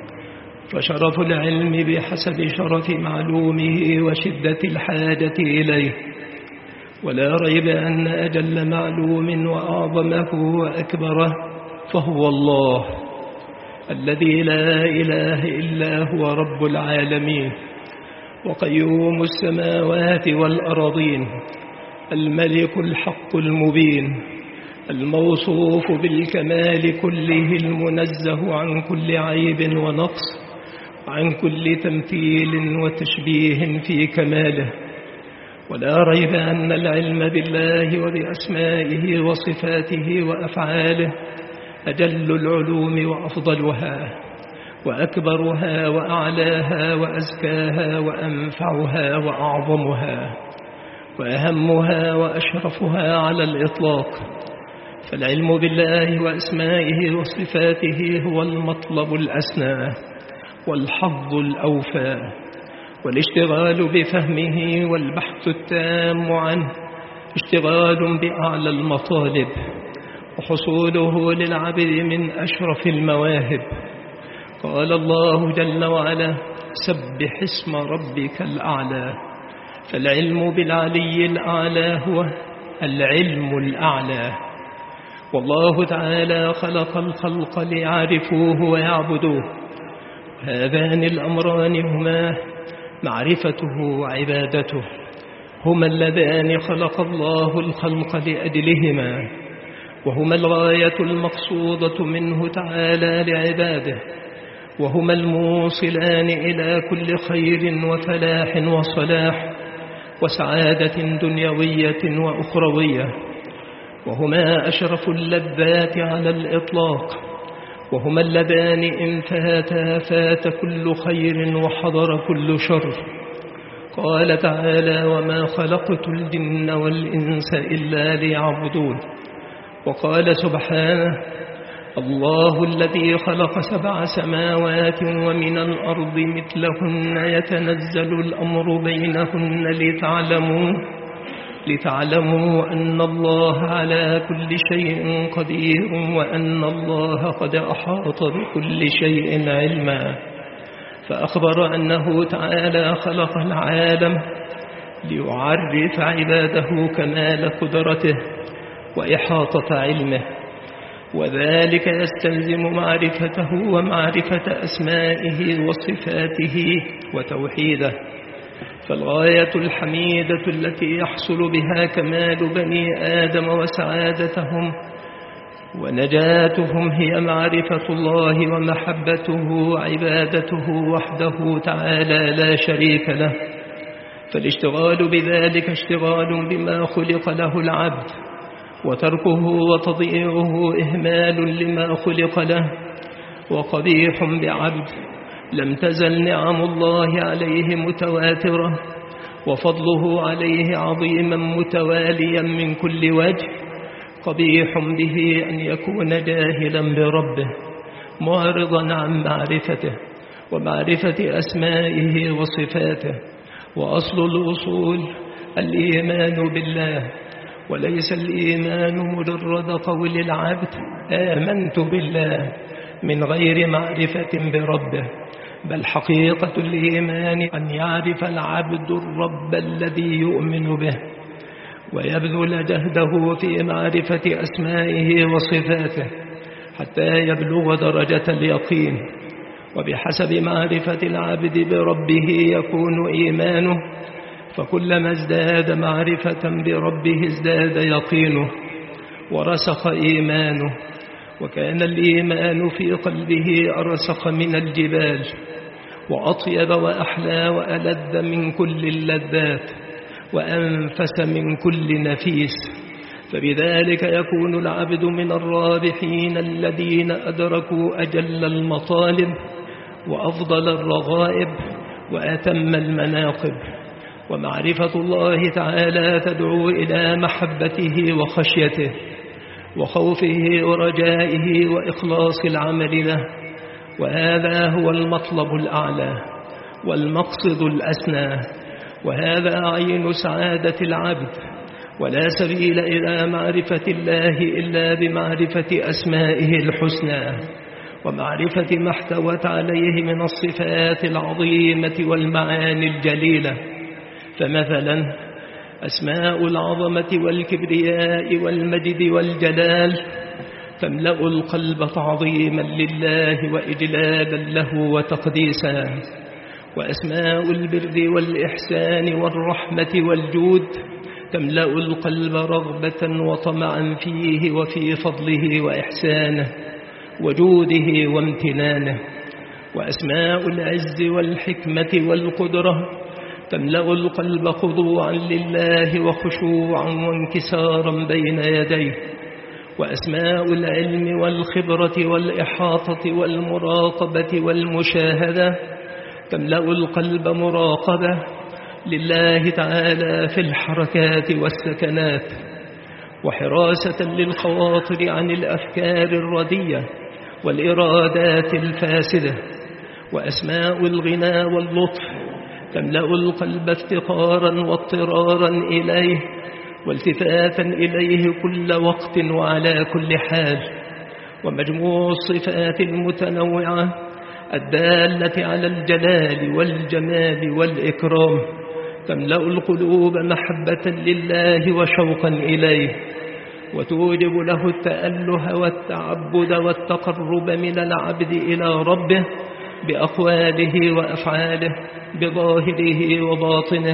فشرف العلم بحسب شرف معلومه وشدة الحاجة إليه، ولا ريب أن أجل معلوم وأعظمه وأكبره فهو الله الذي لا إله إلا هو رب العالمين وقيوم السماوات والأرضين، الملك الحق المبين، الموصوف بالكمال كله، المنزه عن كل عيب ونقص، عن كل تمثيل وتشبيه في كماله. ولا ريب أن العلم بالله وبأسمائه وصفاته وأفعاله أجل العلوم وأفضلها وأكبرها وأعلاها وأزكاها وأنفعها وأعظمها وأهمها وأشرفها على الإطلاق. فالعلم بالله وأسمائه وصفاته هو المطلب الأسنى والحظ الأوفى، والاشتغال بفهمه والبحث التام عنه اشتغال بأعلى المطالب، وحصوله للعبد من أشرف المواهب. قال الله جل وعلا: سبح اسم ربك الأعلى. فالعلم بالعلي الأعلى هو العلم الأعلى. والله تعالى خلق الخلق ليعرفوه ويعبدوه، هذان الأمران هما معرفته وعبادته، هما اللذان خلق الله الخلق لأجلهما، وهما الغاية المقصودة منه تعالى لعباده، وهما الموصلان إلى كل خير وفلاح وصلاح وسعادة دنيوية وأخروية، وهما أشرف اللذات على الإطلاق، وهما اللذان إن فاتا فات كل خير وحضر كل شر. قال تعالى: وما خلقت الجن والإنس إلا ليعبدون. وقال سبحانه: الله الذي خلق سبع سماوات ومن الأرض مثلهن يتنزل الأمر بينهن لتعلموا لتعلموا أن الله على كل شيء قدير، وأن الله قد أحاط بكل شيء علما. فأخبر أنه تعالى خلق العالم ليعرف عباده كمال قدرته وإحاطة علمه، وذلك يستلزم معرفته ومعرفة أسمائه وصفاته وتوحيده. فالغاية الحميدة التي يحصل بها كمال بني آدم وسعادتهم ونجاتهم هي معرفة الله ومحبته وعبادته وحده تعالى لا شريك له. فالاشتغال بذلك اشتغال بما خلق له العبد، وتركه وتضييعه إهمال لما خلق له وقبيح بعبد. لم تزل نعم الله عليه متواترة وفضله عليه عظيما متواليا من كل وجه. قبيح به أن يكون جاهلا بربه معرضا عن معرفته ومعرفة أسمائه وصفاته. وأصل الأصول الإيمان بالله، وليس الإيمان مجرد قول العبد آمنت بالله من غير معرفة بربه، بل حقيقة الإيمان أن يعرف العبد الرب الذي يؤمن به ويبذل جهده في معرفة أسمائه وصفاته حتى يبلغ درجة اليقين. وبحسب معرفة العبد بربه يكون إيمانه، فكلما ازداد معرفة بربه ازداد يقينه ورسخ إيمانه. وكان الإيمان في قلبه أرسخ من الجبال وأطيب وأحلى وألذ من كل اللذات وأنفس من كل نفيس. فبذلك يكون العبد من الرابحين الذين أدركوا أجل المطالب وأفضل الرغائب وأتم المناقب. ومعرفة الله تعالى تدعو إلى محبته وخشيته وخوفه ورجائه وإخلاص العمل له، وهذا هو المطلب الأعلى والمقصد الأسنى، وهذا عين سعادة العبد. ولا سبيل إلى معرفة الله إلا بمعرفة أسمائه الحسنى ومعرفة ما احتوت عليه من الصفات العظيمة والمعاني الجليلة. فمثلا أسماء العظمة والكبرياء والمجد والجلال تملأ القلب تعظيما لله وإجلالا له وتقديسا. وأسماء البر والإحسان والرحمة والجود تملأ القلب رغبة وطمعا فيه وفي فضله وإحسانه وجوده وامتنانه. وأسماء العز والحكمة والقدرة تملأ القلب خضوعا لله وخشوعا وانكسارا بين يديه. وأسماء العلم والخبرة والإحاطة والمراقبة والمشاهدة تملأ القلب مراقبة لله تعالى في الحركات والسكنات وحراسة للخواطر عن الأفكار الردية والإرادات الفاسدة. وأسماء الغنى واللطف تملأ القلب افتقارا واضطرارا إليه والتفاتا إليه كل وقت وعلى كل حال. ومجموع الصفات المتنوعة الدالة على الجلال والجمال والإكرام تملأ القلوب محبة لله وشوقا إليه وتوجب له التأله والتعبد والتقرب من العبد إلى ربه بأقواله وأفعاله بظاهره وباطنه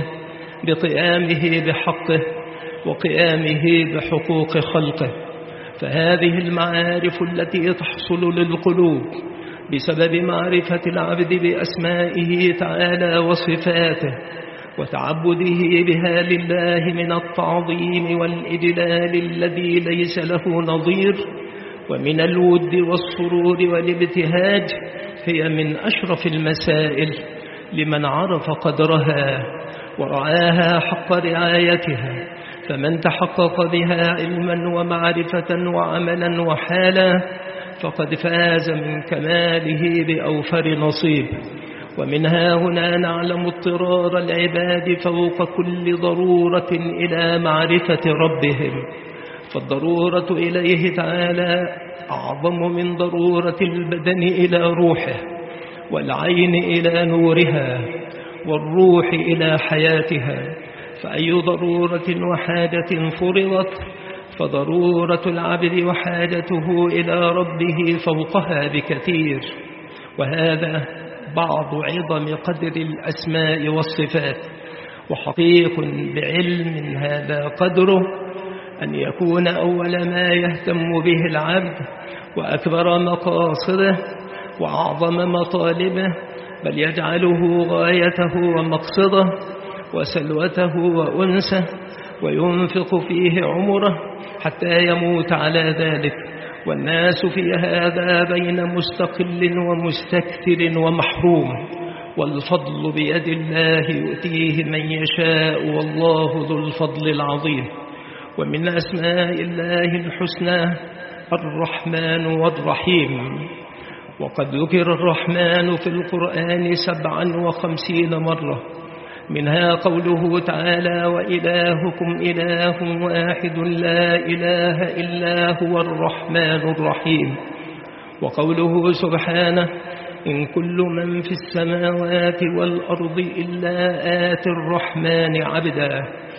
بقيامه بحقه وقيامه بحقوق خلقه. فهذه المعارف التي تحصل للقلوب بسبب معرفة العبد بأسمائه تعالى وصفاته وتعبده بها لله من التعظيم والإجلال الذي ليس له نظير ومن الود والسرور والابتهاج هي من أشرف المسائل لمن عرف قدرها ورعاها حق رعايتها. فمن تحقق بها علما ومعرفة وعملا وحالا فقد فاز من كماله بأوفر نصيب. ومنها هنا نعلم اضطرار العباد فوق كل ضرورة إلى معرفة ربهم، فالضرورة إليه تعالى أعظم من ضرورة البدن إلى روحه والعين إلى نورها والروح إلى حياتها. فأي ضرورة وحاجة فرضت فضرورة العبد وحاجته إلى ربه فوقها بكثير. وهذا بعض عظم قدر الأسماء والصفات. وحقيق بعلم هذا قدره أن يكون أول ما يهتم به العبد وأكبر مقاصده وأعظم مطالبه، بل يجعله غايته ومقصده وسلوته وأنسه وينفق فيه عمره حتى يموت على ذلك، والناس في هذا بين مستقل ومستكثر ومحروم، والفضل بيد الله يؤتيه من يشاء، والله ذو الفضل العظيم. ومن أسماء الله الحسنى الرحمن والرحيم، وقد ذكر الرحمن في القرآن سبعا وخمسين مرة، منها قوله تعالى: وإلهكم إله واحد لا إله إلا هو الرحمن الرحيم. وقوله سبحانه: إن كل من في السماوات والأرض إلا آتي الرحمن عبدا.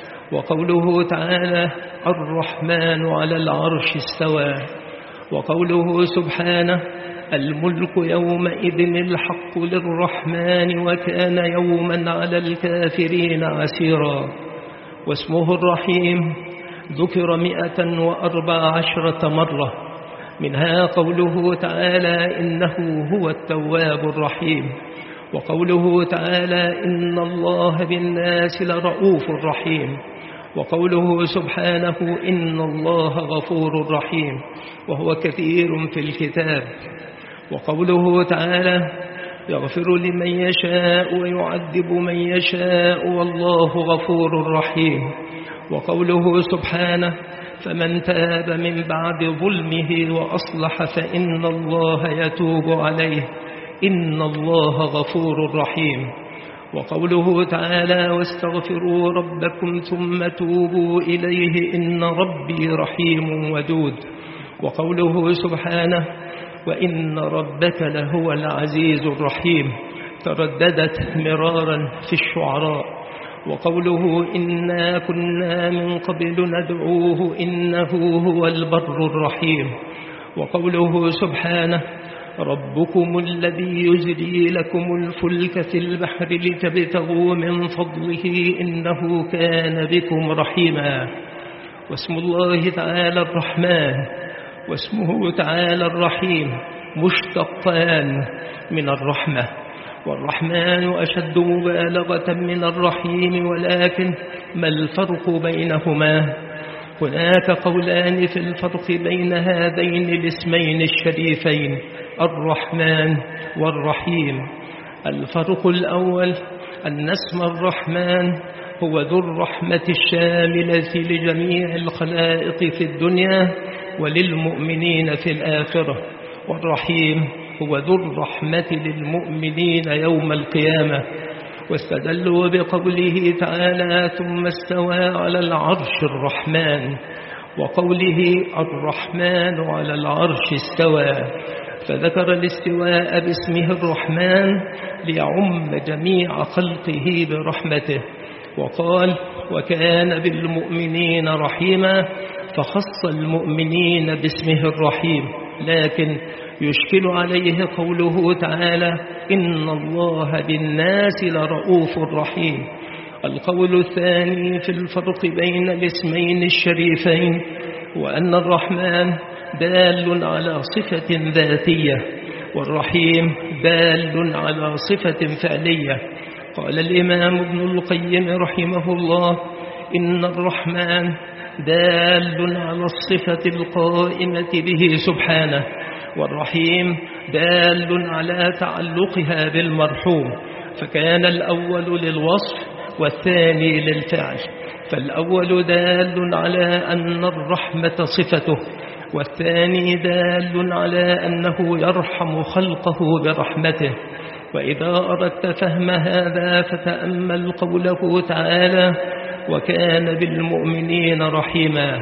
وقوله تعالى: الرحمن على العرش استوى. وقوله سبحانه: الملك يومئذ الحق للرحمن وكان يوما على الكافرين عسيرا. واسمه الرحيم ذكر مئة وأربع عشرة مرة، منها قوله تعالى: إنه هو التواب الرحيم. وقوله تعالى: إن الله بالناس لرؤوف رحيم. وقوله سبحانه: إن الله غفور رحيم، وهو كثير في الكتاب. وقوله تعالى: يغفر لمن يشاء ويعذب من يشاء والله غفور رحيم. وقوله سبحانه: فمن تاب من بعد ظلمه وأصلح فإن الله يتوب عليه إن الله غفور رحيم. وقوله تعالى: واستغفروا ربكم ثم توبوا إليه إن ربي رحيم ودود. وقوله سبحانه: وإن ربك لهو العزيز الرحيم، ترددت مرارا في الشعراء. وقوله: إنا كنا من قبل ندعوه إنه هو البر الرحيم. وقوله سبحانه: ربكم الذي يجري لكم الفلك في البحر لتبتغوا من فضله إنه كان بكم رحيما. واسم الله تعالى الرحمن واسمه تعالى الرحيم مشتقان من الرحمة، والرحمن أشد مبالغة من الرحيم، ولكن ما الفرق بينهما؟ هناك قولان في الفرق بين هذين الاسمين الشريفين الرحمن والرحيم. الفرق الأول أن اسم الرحمن هو ذو الرحمة الشاملة لجميع الخلائق في الدنيا وللمؤمنين في الآخرة، والرحيم هو ذو الرحمة للمؤمنين يوم القيامة. واستدلوا بقوله تعالى: ثم استوى على العرش الرحمن، وقوله: الرحمن على العرش استوى، فذكر الاستواء باسمه الرحمن ليعم جميع خلقه برحمته، وقال: وكان بالمؤمنين رحيما، فخص المؤمنين باسمه الرحيم. لكن يشكل عليه قوله تعالى: إن الله بالناس لرؤوف رحيم. القول الثاني في الفرق بين الاسمين الشريفين وأن الرحمن دال على صفة ذاتية، والرحيم دال على صفة فعلية. قال الإمام ابن القيم رحمه الله: إن الرحمن دال على الصفة القائمة به سبحانه، والرحيم دال على تعلقها بالمرحوم، فكان الأول للوصف والثاني للفعل. فالأول دال على أن الرحمة صفته، والثاني دال على أنه يرحم خلقه برحمته. وإذا أردت فهم هذا فتأمل قوله تعالى: وكان بالمؤمنين رحيما،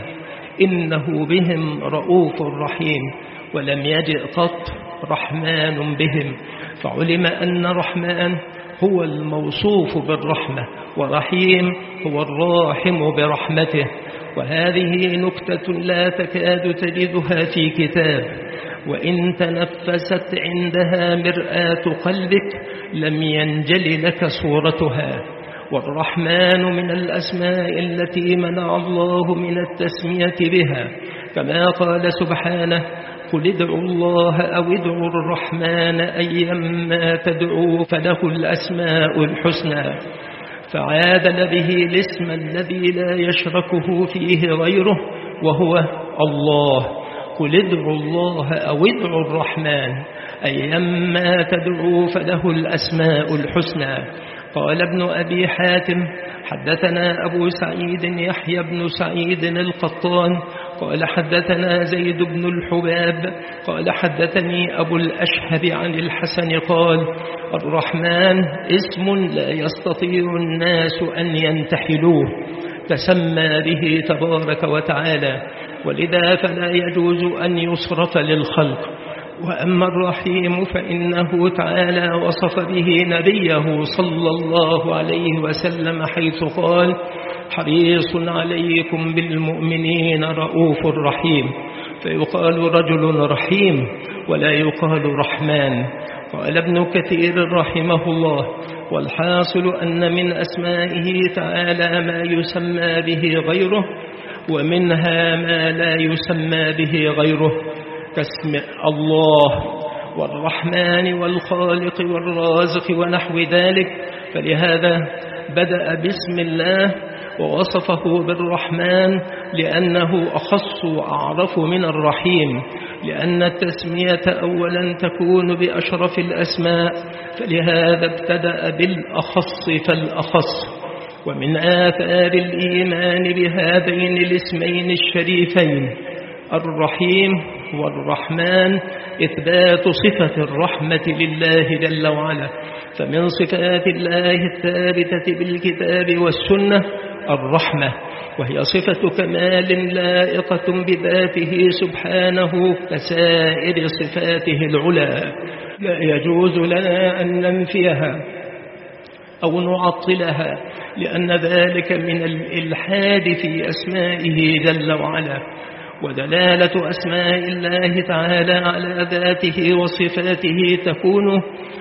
إنه بهم رؤوف رحيم، ولم يجئ قط رحمن بهم، فعلم أن رحمن هو الموصوف بالرحمة، ورحيم هو الراحم برحمته. وهذه نكتة لا تكاد تجدها في كتاب، وإن تنفست عندها مرآة قلبك لم ينجل لك صورتها. والرحمن من الأسماء التي منع الله من التسمية بها، كما قال سبحانه: قل ادعوا الله أو ادعوا الرحمن أيما تدعوا فله الأسماء الحسنى، فعادل به الاسم الذي لا يشركه فيه غيره، وهو الله. قل ادعوا الله أو ادعوا الرحمن أيما تدعوا فله الأسماء الحسنى. قال ابن أبي حاتم حدثنا أبو سعيد يحيى بن سعيد القطان قال حدثنا زيد بن الحباب قال حدثني أبو الأشهب عن الحسن قال الرحمن اسم لا يستطيع الناس أن ينتحلوه تسمى به تبارك وتعالى، ولذا فلا يجوز أن يصرف للخلق. وأما الرحيم فإنه تعالى وصف به نبيه صلى الله عليه وسلم حيث قال حريص عليكم بالمؤمنين رؤوف رحيم، فيقال رجل رحيم ولا يقال رحمن. قال ابن كثير رحمه الله والحاصل أن من أسمائه تعالى ما يسمى به غيره ومنها ما لا يسمى به غيره كاسم الله والرحمن والخالق والرازق ونحو ذلك. فلهذا بدأ باسم الله ووصفه بالرحمن لأنه أخص وأعرف من الرحيم، لأن التسمية أولا تكون بأشرف الأسماء، فلهذا ابتدأ بالأخص فالأخص. ومن آثار الإيمان بهذين الاسمين الشريفين الرحيم والرحمن إثبات صفة الرحمة لله جل وعلا، فمن صفات الله الثابتة بالكتاب والسنة الرحمة، وهي صفة كمال لائقة بذاته سبحانه كسائر صفاته العلى، لا يجوز لنا أن ننفيها أو نعطلها، لأن ذلك من الإلحاد في أسمائه جل وعلا. ودلالة أسماء الله تعالى على ذاته وصفاته تكون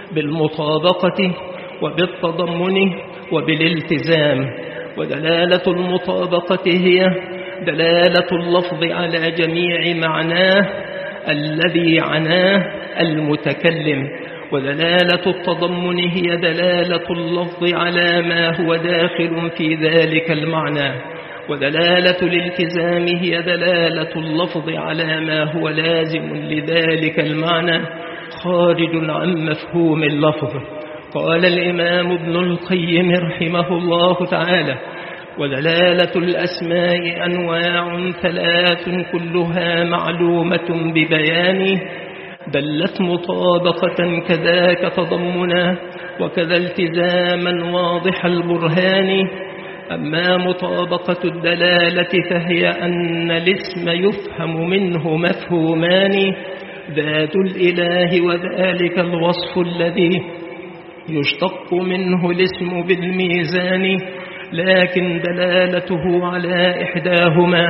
بالمطابقة وبالتضمن وبالالتزام. ودلالة المطابقة هي دلالة اللفظ على جميع معناه الذي عناه المتكلم، ودلالة التضمن هي دلالة اللفظ على ما هو داخل في ذلك المعنى، ودلالة الالتزام هي دلالة اللفظ على ما هو لازم لذلك المعنى خارج عن مفهوم اللفظ. قال الإمام ابن القيم رحمه الله تعالى ودلالة الأسماء أنواع ثلاث كلها معلومة ببيان، دلت مطابقة كذاك تضمنا وكذا التزاما واضح البرهان. أما مطابقة الدلالة فهي أن الاسم يفهم منه مفهومان، ذات الإله وذلك الوصف الذي يشتق منه الاسم بالميزان، لكن دلالته على إحداهما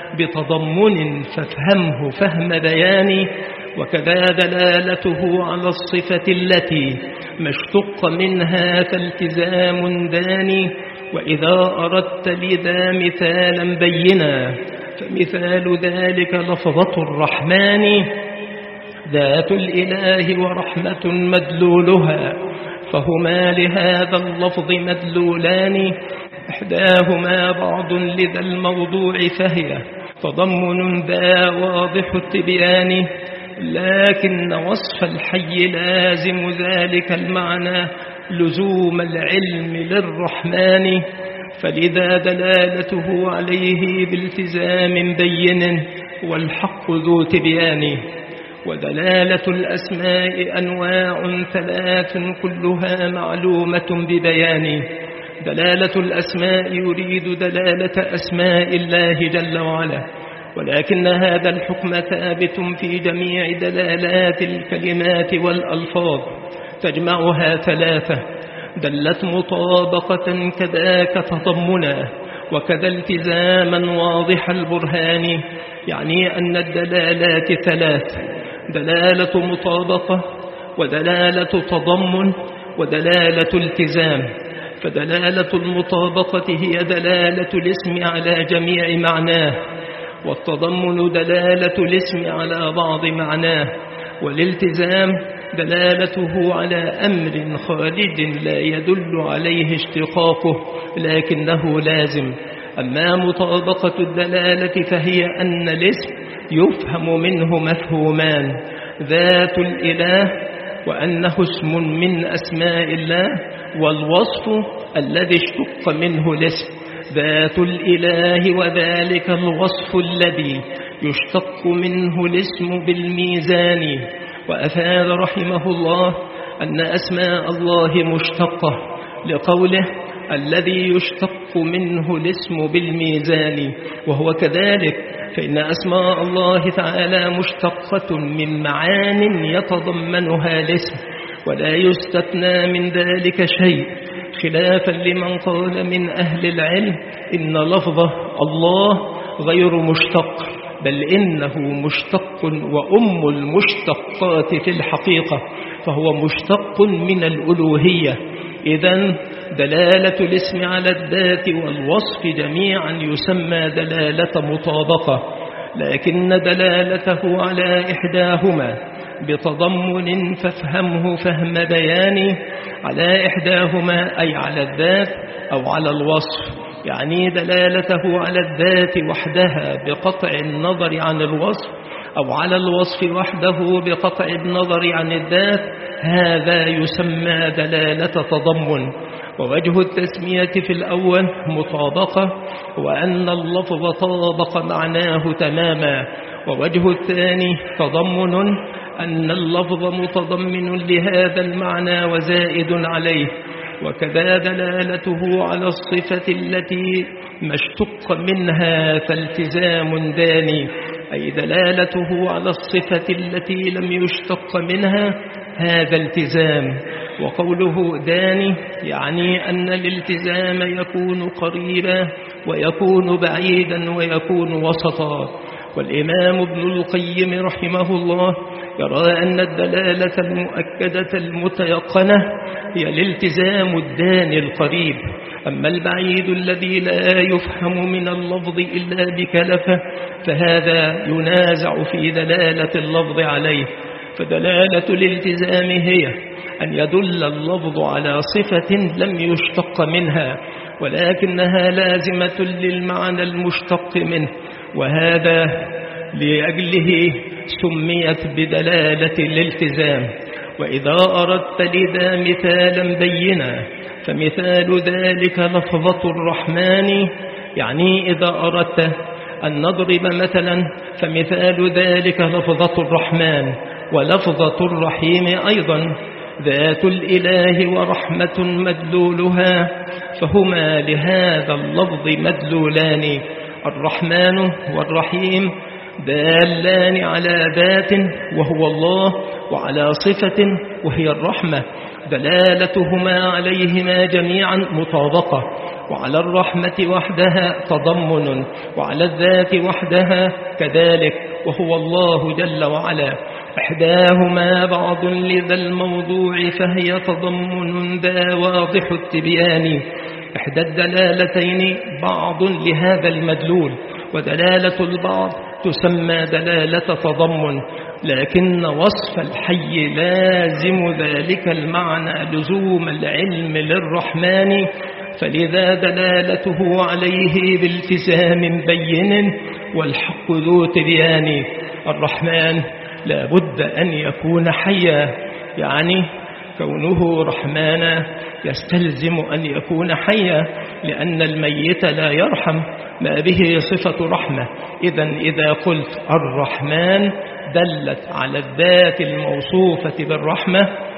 بتضمن فافهمه فهم بيان، وكذا دلالته على الصفة التي ما اشتق منها فالتزام داني. وإذا أردت لذا مثالا بينا فمثال ذلك لفظة الرحمن، ذات الإله ورحمة مدلولها، فهما لهذا اللفظ مدلولان، إحداهما بعض لذا الموضوع فهي تضمن ذا واضح التبيان، لكن وصف الحي لازم ذلك المعنى لزوم العلم للرحمن، فلذا دلالته عليه بالتزام بين والحق ذو تبيان. ودلالة الأسماء أنواع ثلاث كلها معلومة ببيان. دلالة الأسماء يريد دلالة أسماء الله جل وعلا، ولكن هذا الحكم ثابت في جميع دلالات الكلمات والألفاظ، تجمعها ثلاثة: دلت مطابقة كذاك تضمنا وكذا التزاما واضح البرهان. يعني أن الدلالات ثلاث: دلالة مطابقة ودلالة تضمن ودلالة التزام. فدلالة المطابقة هي دلالة الاسم على جميع معناه، والتضمن دلالة الاسم على بعض معناه، والالتزام دلالته على أمر خارج لا يدل عليه اشتقاقه لكنه لازم. أما مطابقة الدلالة فهي أن الاسم يفهم منه مفهومان: ذات الإله وأنه اسم من أسماء الله، والوصف الذي اشتق منه الاسم. ذات الإله وذلك الوصف الذي يشتق منه الاسم بالميزان. وأفاد رحمه الله أن أسماء الله مشتقة لقوله الذي يشتق منه الاسم بالميزان، وهو كذلك، فإن أسماء الله تعالى مشتقة من معان يتضمنها الاسم، ولا يستثنى من ذلك شيء، خلافا لمن قال من أهل العلم إن لفظ الله غير مشتق، بل إنه مشتق وأم المشتقات في الحقيقة، فهو مشتق من الألوهية. إذن دلالة الاسم على الذات والوصف جميعا يسمى دلالة مطابقة، لكن دلالته على إحداهما بتضمن فافهمه فهم بياني، على إحداهما أي على الذات أو على الوصف، يعني دلالته على الذات وحدها بقطع النظر عن الوصف، أو على الوصف وحده بقطع النظر عن الذات، هذا يسمى دلالة تضمن. ووجه التسمية في الأول مطابقة، وأن اللفظ طابق معناه تماما، ووجه الثاني تضمن، أن اللفظ متضمن لهذا المعنى وزائد عليه. وكذا دلالته على الصفة التي ما اشتق منها فالتزام داني، أي دلالته على الصفة التي لم يشتق منها، هذا التزام. وقوله داني يعني أن الالتزام يكون قريبا ويكون بعيدا ويكون وسطا. والإمام ابن القيم رحمه الله يرى أن الدلالة المؤكدة المتيقنة هي الالتزام الداني القريب، أما البعيد الذي لا يفهم من اللفظ إلا بكلفة فهذا ينازع في دلالة اللفظ عليه. فدلالة الالتزام هي أن يدل اللفظ على صفة لم يشتق منها، ولكنها لازمة للمعنى المشتق منه، وهذا لأجله سميت بدلالة الالتزام. وإذا أردت لذا مثالا بينا فمثال ذلك لفظة الرحمن، يعني إذا أردت أن نضرب مثلا فمثال ذلك لفظة الرحمن، ولفظة الرحيم أيضا. ذات الإله ورحمة مدلولها، فهما لهذا اللفظ مدلولان، الرحمن والرحيم دالان على ذات وهو الله، وعلى صفة وهي الرحمة، دلالتهما عليهما جميعا مطابقة، وعلى الرحمة وحدها تضمن، وعلى الذات وحدها كذلك وهو الله جل وعلا. إحداهما بعض لذا الموضوع فهي تضمن ذا واضح التبيان. إحدى الدلالتين بعض لهذا المدلول، ودلالة البعض تسمى دلالة تضمن، لكن وصف الحي لازم ذلك المعنى لزوم العلم للرحمن، فلذا دلالته عليه بالتزام بين والحق ذو تبيان. الرحمن لا بد أن يكون حيا، يعني كونه رحمانا يستلزم أن يكون حيا، لأن الميت لا يرحم، ما به صفة رحمة. إذن إذا قلت الرحمن دلت على الذات الموصوفة بالرحمة،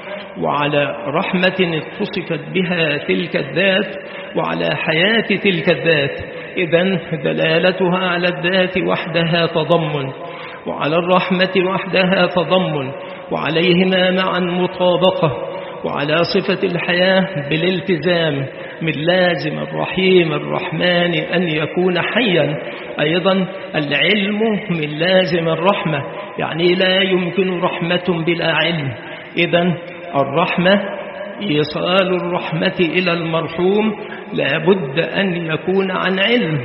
وعلى رحمة اتصفت بها تلك الذات، وعلى حياة تلك الذات. إذن دلالتها على الذات وحدها تضمن، وعلى الرحمة وحدها تضمن، وعليهما معا مطابقة، وعلى صفة الحياة بالالتزام من لازم الرحيم الرحمن أن يكون حيا. أيضا العلم من لازم الرحمة، يعني لا يمكن رحمة بلا علم. إذن الرحمة إيصال الرحمة إلى المرحوم لا بد أن يكون عن علم،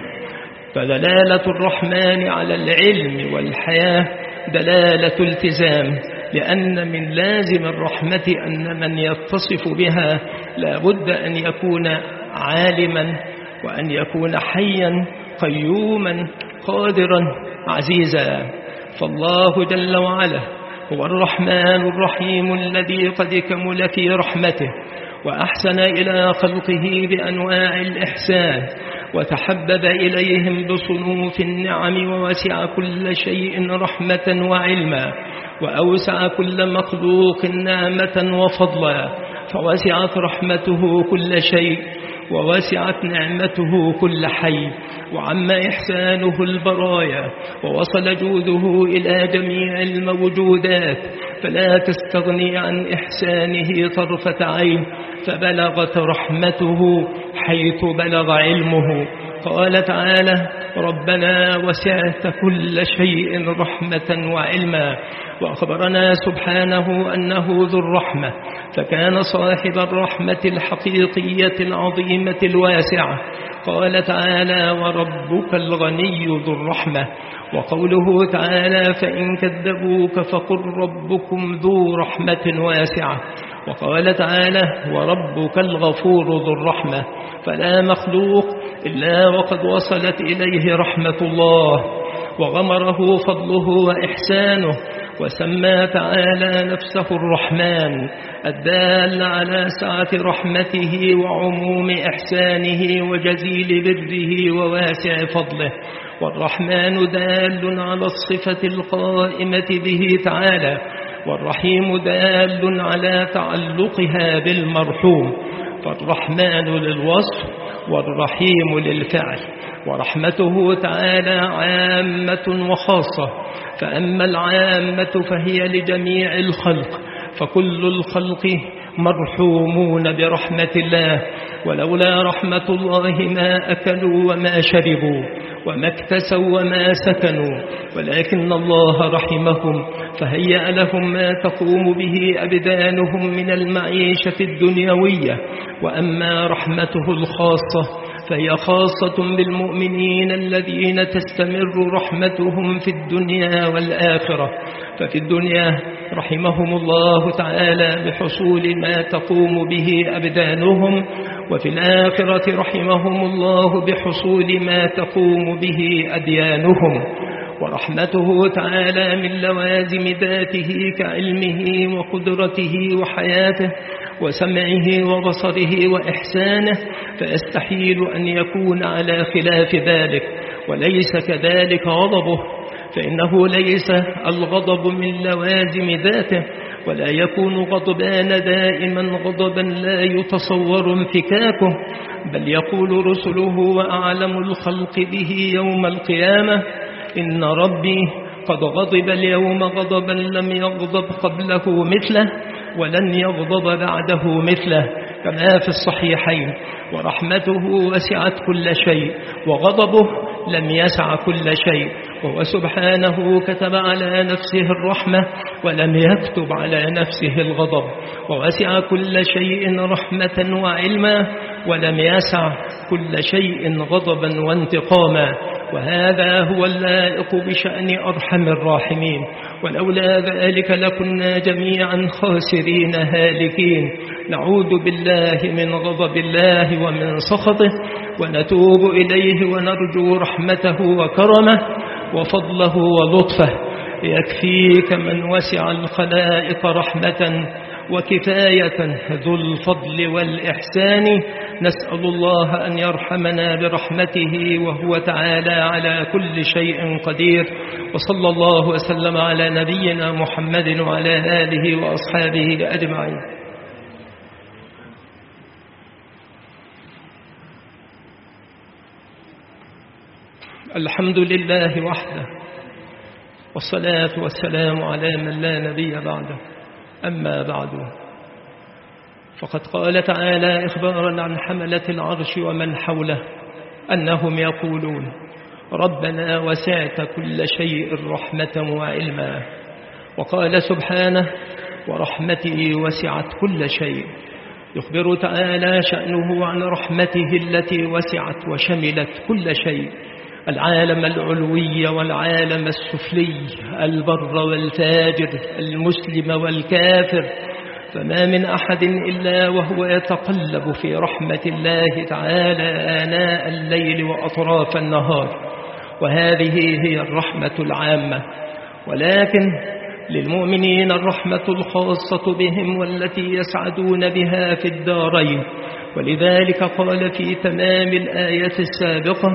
فدلالة الرحمن على العلم والحياة دلالة التزام، لأن من لازم الرحمة أن من يتصف بها لا بد أن يكون عالما وأن يكون حيا قيوما قادرا عزيزا. فالله جل وعلا هو الرحمن الرحيم الذي قد كمل في رحمته وأحسن إلى خلقه بأنواع الإحسان وتحبب إليهم بصنوف النعم ووسع كل شيء رحمة وعلما وأوسع كل مخلوق نعمة وفضلا، فوسعت رحمته كل شيء ووسعت نعمته كل حي وعم إحسانه البرايا ووصل جوده إلى جميع الموجودات فلا تستغني عن إحسانه طرفة عين، فبلغت رحمته حيث بلغ علمه. قال تعالى: ربنا وسعت كل شيء رحمة وعلما. وأخبرنا سبحانه أنه ذو الرحمة، فكان صاحب الرحمة الحقيقية العظيمة الواسعة. قال تعالى: وربك الغني ذو الرحمة. وقوله تعالى: فإن كذبوك فقل ربكم ذو رحمة واسعة. وقال تعالى: وربك الغفور ذو الرحمة. فلا مخلوق إلا وقد وصلت إليه رحمة الله وغمره فضله وإحسانه، وسمى تعالى نفسه الرحمن الدال على سعة رحمته وعموم إحسانه وجزيل بره وواسع فضله. والرحمن دال على الصفة القائمة به تعالى، والرحيم دال على تعلقها بالمرحوم، فالرحمن للوصف والرحيم للفعل. ورحمته تعالى عامة وخاصة، فأما العامة فهي لجميع الخلق، فكل الخلق مرحومون برحمة الله، ولولا رحمة الله ما أكلوا وما شربوا وما اكتسوا وما سكنوا، ولكن الله رحمهم فهيأ لهم ما تقوم به أبدانهم من المعيشة الدنيوية. وأما رحمته الخاصة فهي خاصة بالمؤمنين الذين تستمر رحمتهم في الدنيا والآخرة. ففي الدنيا رحمهم الله تعالى بحصول ما تقوم به أبدانهم، وفي الآخرة رحمهم الله بحصول ما تقوم به أديانهم. ورحمته تعالى من لوازم ذاته كعلمه وقدرته وحياته وسمعه وبصره وإحسانه، فيستحيل أن يكون على خلاف ذلك. وليس كذلك غضبه، فإنه ليس الغضب من لوازم ذاته، ولا يكون غضبان دائما غضبا لا يتصور انفكاكه، بل يقول رسله وأعلم الخلق به يوم القيامة: إن ربي قد غضب اليوم غضبا لم يغضب قبله مثله ولن يغضب بعده مثله، كما في الصحيحين. ورحمته وسعت كل شيء، وغضبه لم يسع كل شيء، وهو سبحانه كتب على نفسه الرحمة ولم يكتب على نفسه الغضب، ووسع كل شيء رحمة وعلما ولم يسع كل شيء غضبا وانتقاما. وهذا هو اللائق بشأن أرحم الراحمين، ولولا ذلك لكنا جميعا خاسرين هالكين. نعوذ بالله من غضب الله ومن سخطه، ونتوب إليه ونرجو رحمته وكرمه وفضله ولطفه. يكفيك من وسع الخلائق رحمة وكفاية ذو الفضل والإحسان. نسأل الله أن يرحمنا برحمته وهو تعالى على كل شيء قدير. وصلى الله وسلم على نبينا محمد وعلى آله وأصحابه أجمعين. الحمد لله وحده، والصلاة والسلام على من لا نبي بعده. أما بعد، فقد قال تعالى إخبارا عن حملة العرش ومن حوله أنهم يقولون: ربنا وسعت كل شيء رحمة وعلما. وقال سبحانه: ورحمته وسعت كل شيء. يخبر تعالى شأنه عن رحمته التي وسعت وشملت كل شيء، العالم العلوي والعالم السفلي، البر والفاجر، المسلم والكافر، فما من أحد إلا وهو يتقلب في رحمة الله تعالى آناء الليل وأطراف النهار، وهذه هي الرحمة العامة. ولكن للمؤمنين الرحمة الخاصة بهم والتي يسعدون بها في الدارين، ولذلك قال في تمام الآية السابقة: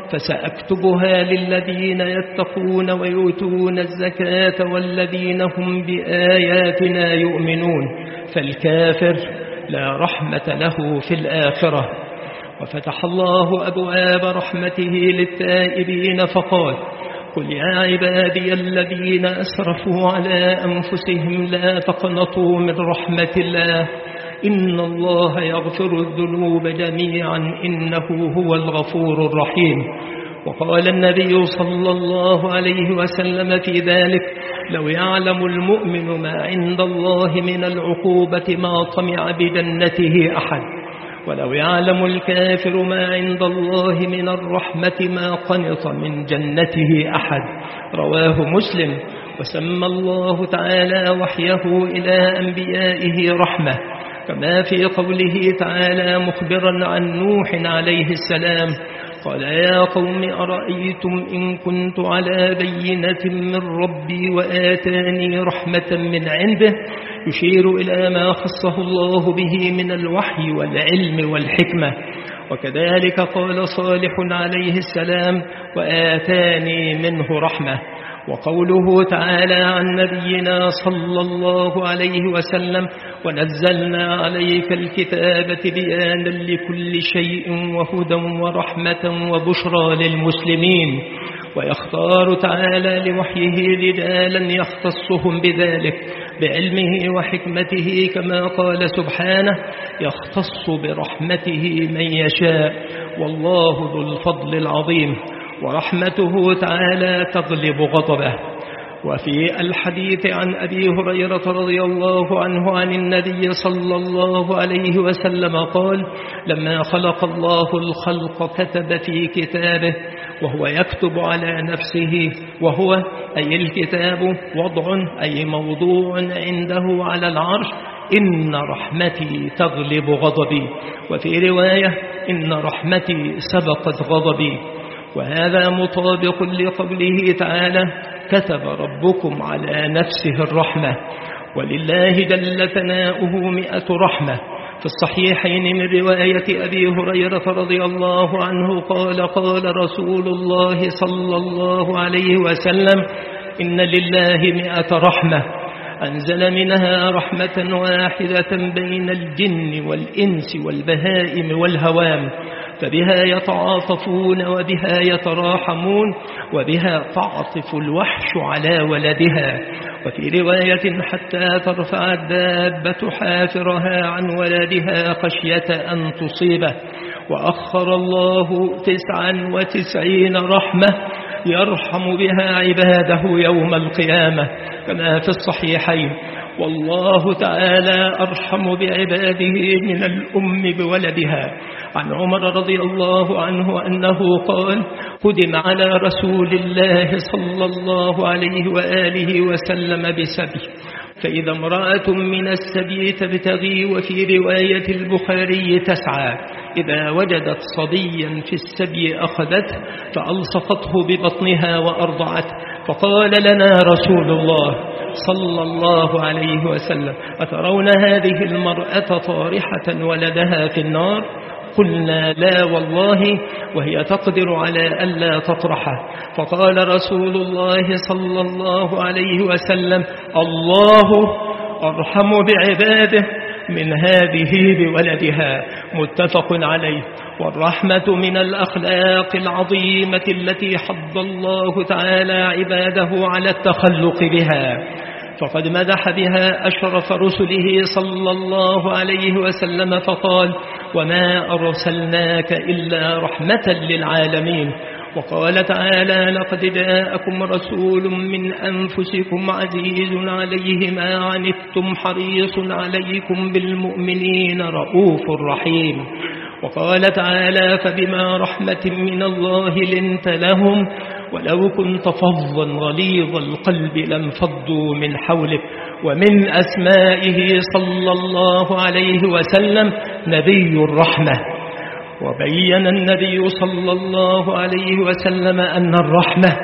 فسأكتبها للذين يتقون ويؤتون الزكاة والذين هم بآياتنا يؤمنون. فالكافر لا رحمة له في الآخرة. وفتح الله أبواب رحمته للتائبين فقال: قل يا عبادي الذين أسرفوا على أنفسهم لا تقنطوا من رحمة الله إن الله يغفر الذنوب جميعا إنه هو الغفور الرحيم. وقال النبي صلى الله عليه وسلم في ذلك: لو يعلم المؤمن ما عند الله من العقوبة ما طمع بجنته أحد، ولو يعلم الكافر ما عند الله من الرحمة ما قنط من جنته أحد. رواه مسلم. وسمى الله تعالى وحيه إلى أنبيائه رحمة، كما في قوله تعالى مخبرا عن نوح عليه السلام: قال يا قوم أرأيتم إن كنت على بينة من ربي وآتاني رحمة من عنده، يشير إلى ما خصه الله به من الوحي والعلم والحكمة. وكذلك قال صالح عليه السلام: وآتاني منه رحمة. وقوله تعالى عن نبينا صلى الله عليه وسلم: ونزلنا عليك الكتاب بيانا لكل شيء وهدى ورحمة وبشرى للمسلمين. ويختار تعالى لوحيه رجالا يختصهم بذلك بعلمه وحكمته، كما قال سبحانه: يختص برحمته من يشاء والله ذو الفضل العظيم. ورحمته تعالى تغلب غضبه. وفي الحديث عن أبي هريرة رضي الله عنه عن النبي صلى الله عليه وسلم قال: لما خلق الله الخلق كتب في كتابه، وهو يكتب على نفسه، وهو أي الكتاب وضع أي موضوع عنده على العرش: إن رحمتي تغلب غضبي. وفي رواية: إن رحمتي سبقت غضبي. وهذا مطابق لقوله تعالى: كتب ربكم على نفسه الرحمة. ولله جل ثناؤه مئة رحمة. في الصحيحين من رواية أبي هريرة رضي الله عنه قال: قال رسول الله صلى الله عليه وسلم: إن لله مئة رحمة، أنزل منها رحمة واحدة بين الجن والإنس والبهائم والهوام، فبها يتعاطفون وبها يتراحمون وبها تعطف الوحش على ولدها. وفي رواية: حتى ترفع الدابة حافرها عن ولدها خشية أن تصيبه. وأخر الله تسعا وتسعين رحمة يرحم بها عباده يوم القيامة، كما في الصحيحين: والله تعالى أرحم بعباده من الأم بولدها. عن عمر رضي الله عنه أنه قال: قدم على رسول الله صلى الله عليه وآله وسلم بسبي، فإذا امرأة من السبي تبتغي، وفي رواية البخاري تسعى، إذا وجدت صبيا في السبي أخذته فألصقته ببطنها وأرضعته، فقال لنا رسول الله صلى الله عليه وسلم: أترون هذه المرأة طارحة ولدها في النار؟ قلنا: لا والله، وهي تقدر على ألا تطرحه. فقال رسول الله صلى الله عليه وسلم: الله أرحم بعباده من هذه بولدها. متفق عليه. والرحمة من الأخلاق العظيمة التي حض الله تعالى عباده على التخلق بها، فقد مدح بها أشرف رسله صلى الله عليه وسلم فقال: وما أرسلناك إلا رحمة للعالمين. وقال تعالى: لقد جاءكم رسول من أنفسكم عزيز عليه ما عنتم حريص عليكم بالمؤمنين رؤوف رحيم. وقال تعالى: فبما رحمة من الله لنت لهم ولو كنت فظا غليظ القلب لانفضوا من حولك. ومن أسمائه صلى الله عليه وسلم نبي الرحمة. وبين النبي صلى الله عليه وسلم أن الرحمة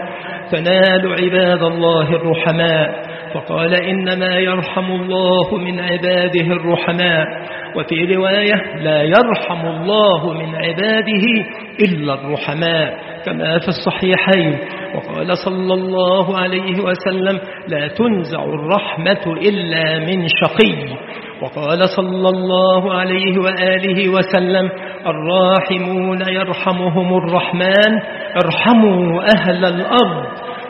تنال عباد الله الرحماء، فقال إنما يرحم الله من عباده الرحماء. وفي رواية لا يرحم الله من عباده إلا الرحماء كما في الصحيحين. وقال صلى الله عليه وسلم لا تنزع الرحمة إلا من شقي. وقال صلى الله عليه وآله وسلم الراحمون يرحمهم الرحمن ارحموا أهل الأرض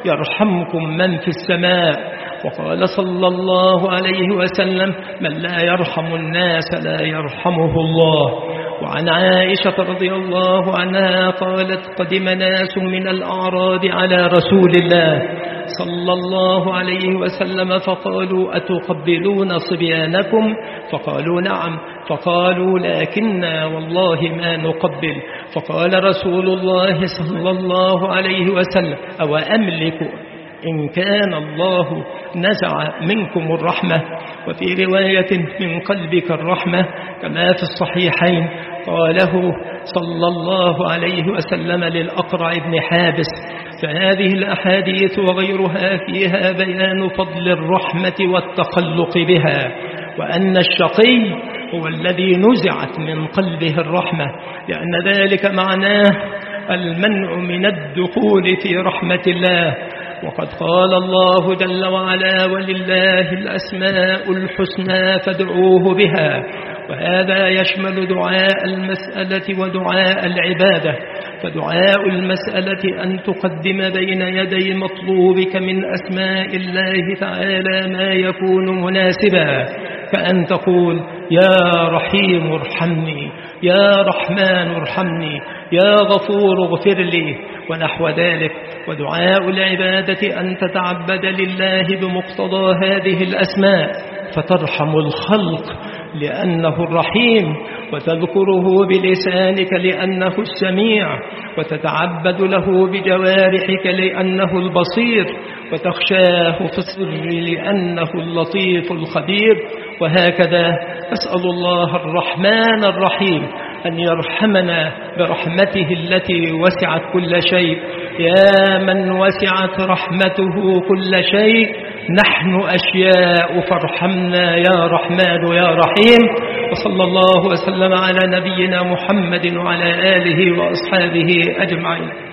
يرحمكم من في السماء. وقال صلى الله عليه وسلم من لا يرحم الناس لا يرحمه الله. وعن عائشة رضي الله عنها قالت قدم ناس من الأعراب على رسول الله صلى الله عليه وسلم فقالوا أتقبلون صبيانكم؟ فقالوا نعم. فقالوا لكننا والله ما نقبل. فقال رسول الله صلى الله عليه وسلم أو أملك إن كان الله نزع منكم الرحمة، وفي رواية من قلبك الرحمة كما في الصحيحين. قاله صلى الله عليه وسلم للأقرع بن حابس. فهذه الأحاديث وغيرها فيها بيان فضل الرحمة والتخلق بها، وأن الشقي هو الذي نزعت من قلبه الرحمة، لأن ذلك معناه المنع من الدخول في رحمة الله. وقد قال الله جل وعلا ولله الأسماء الحسنى فادعوه بها، وهذا يشمل دعاء المسألة ودعاء العبادة. فدعاء المسألة أن تقدم بين يدي مطلوبك من أسماء الله تعالى ما يكون مناسبا، فأن تقول يا رحيم ارحمني، يا رحمن ارحمني، يا غفور اغفر لي، ونحو ذلك. ودعاء العبادة أن تتعبد لله بمقتضى هذه الأسماء فترحم الخلق لأنه الرحيم، وتذكره بلسانك لأنه السميع، وتتعبد له بجوارحك لأنه البصير، وتخشاه في السر لأنه اللطيف الخبير. وهكذا أسأل الله الرحمن الرحيم أن يرحمنا برحمته التي وسعت كل شيء. يا من وسعت رحمته كل شيء نحن أشياء فارحمنا يا رحمن يا رحيم. وصلى الله وسلم على نبينا محمد وعلى آله وأصحابه أجمعين.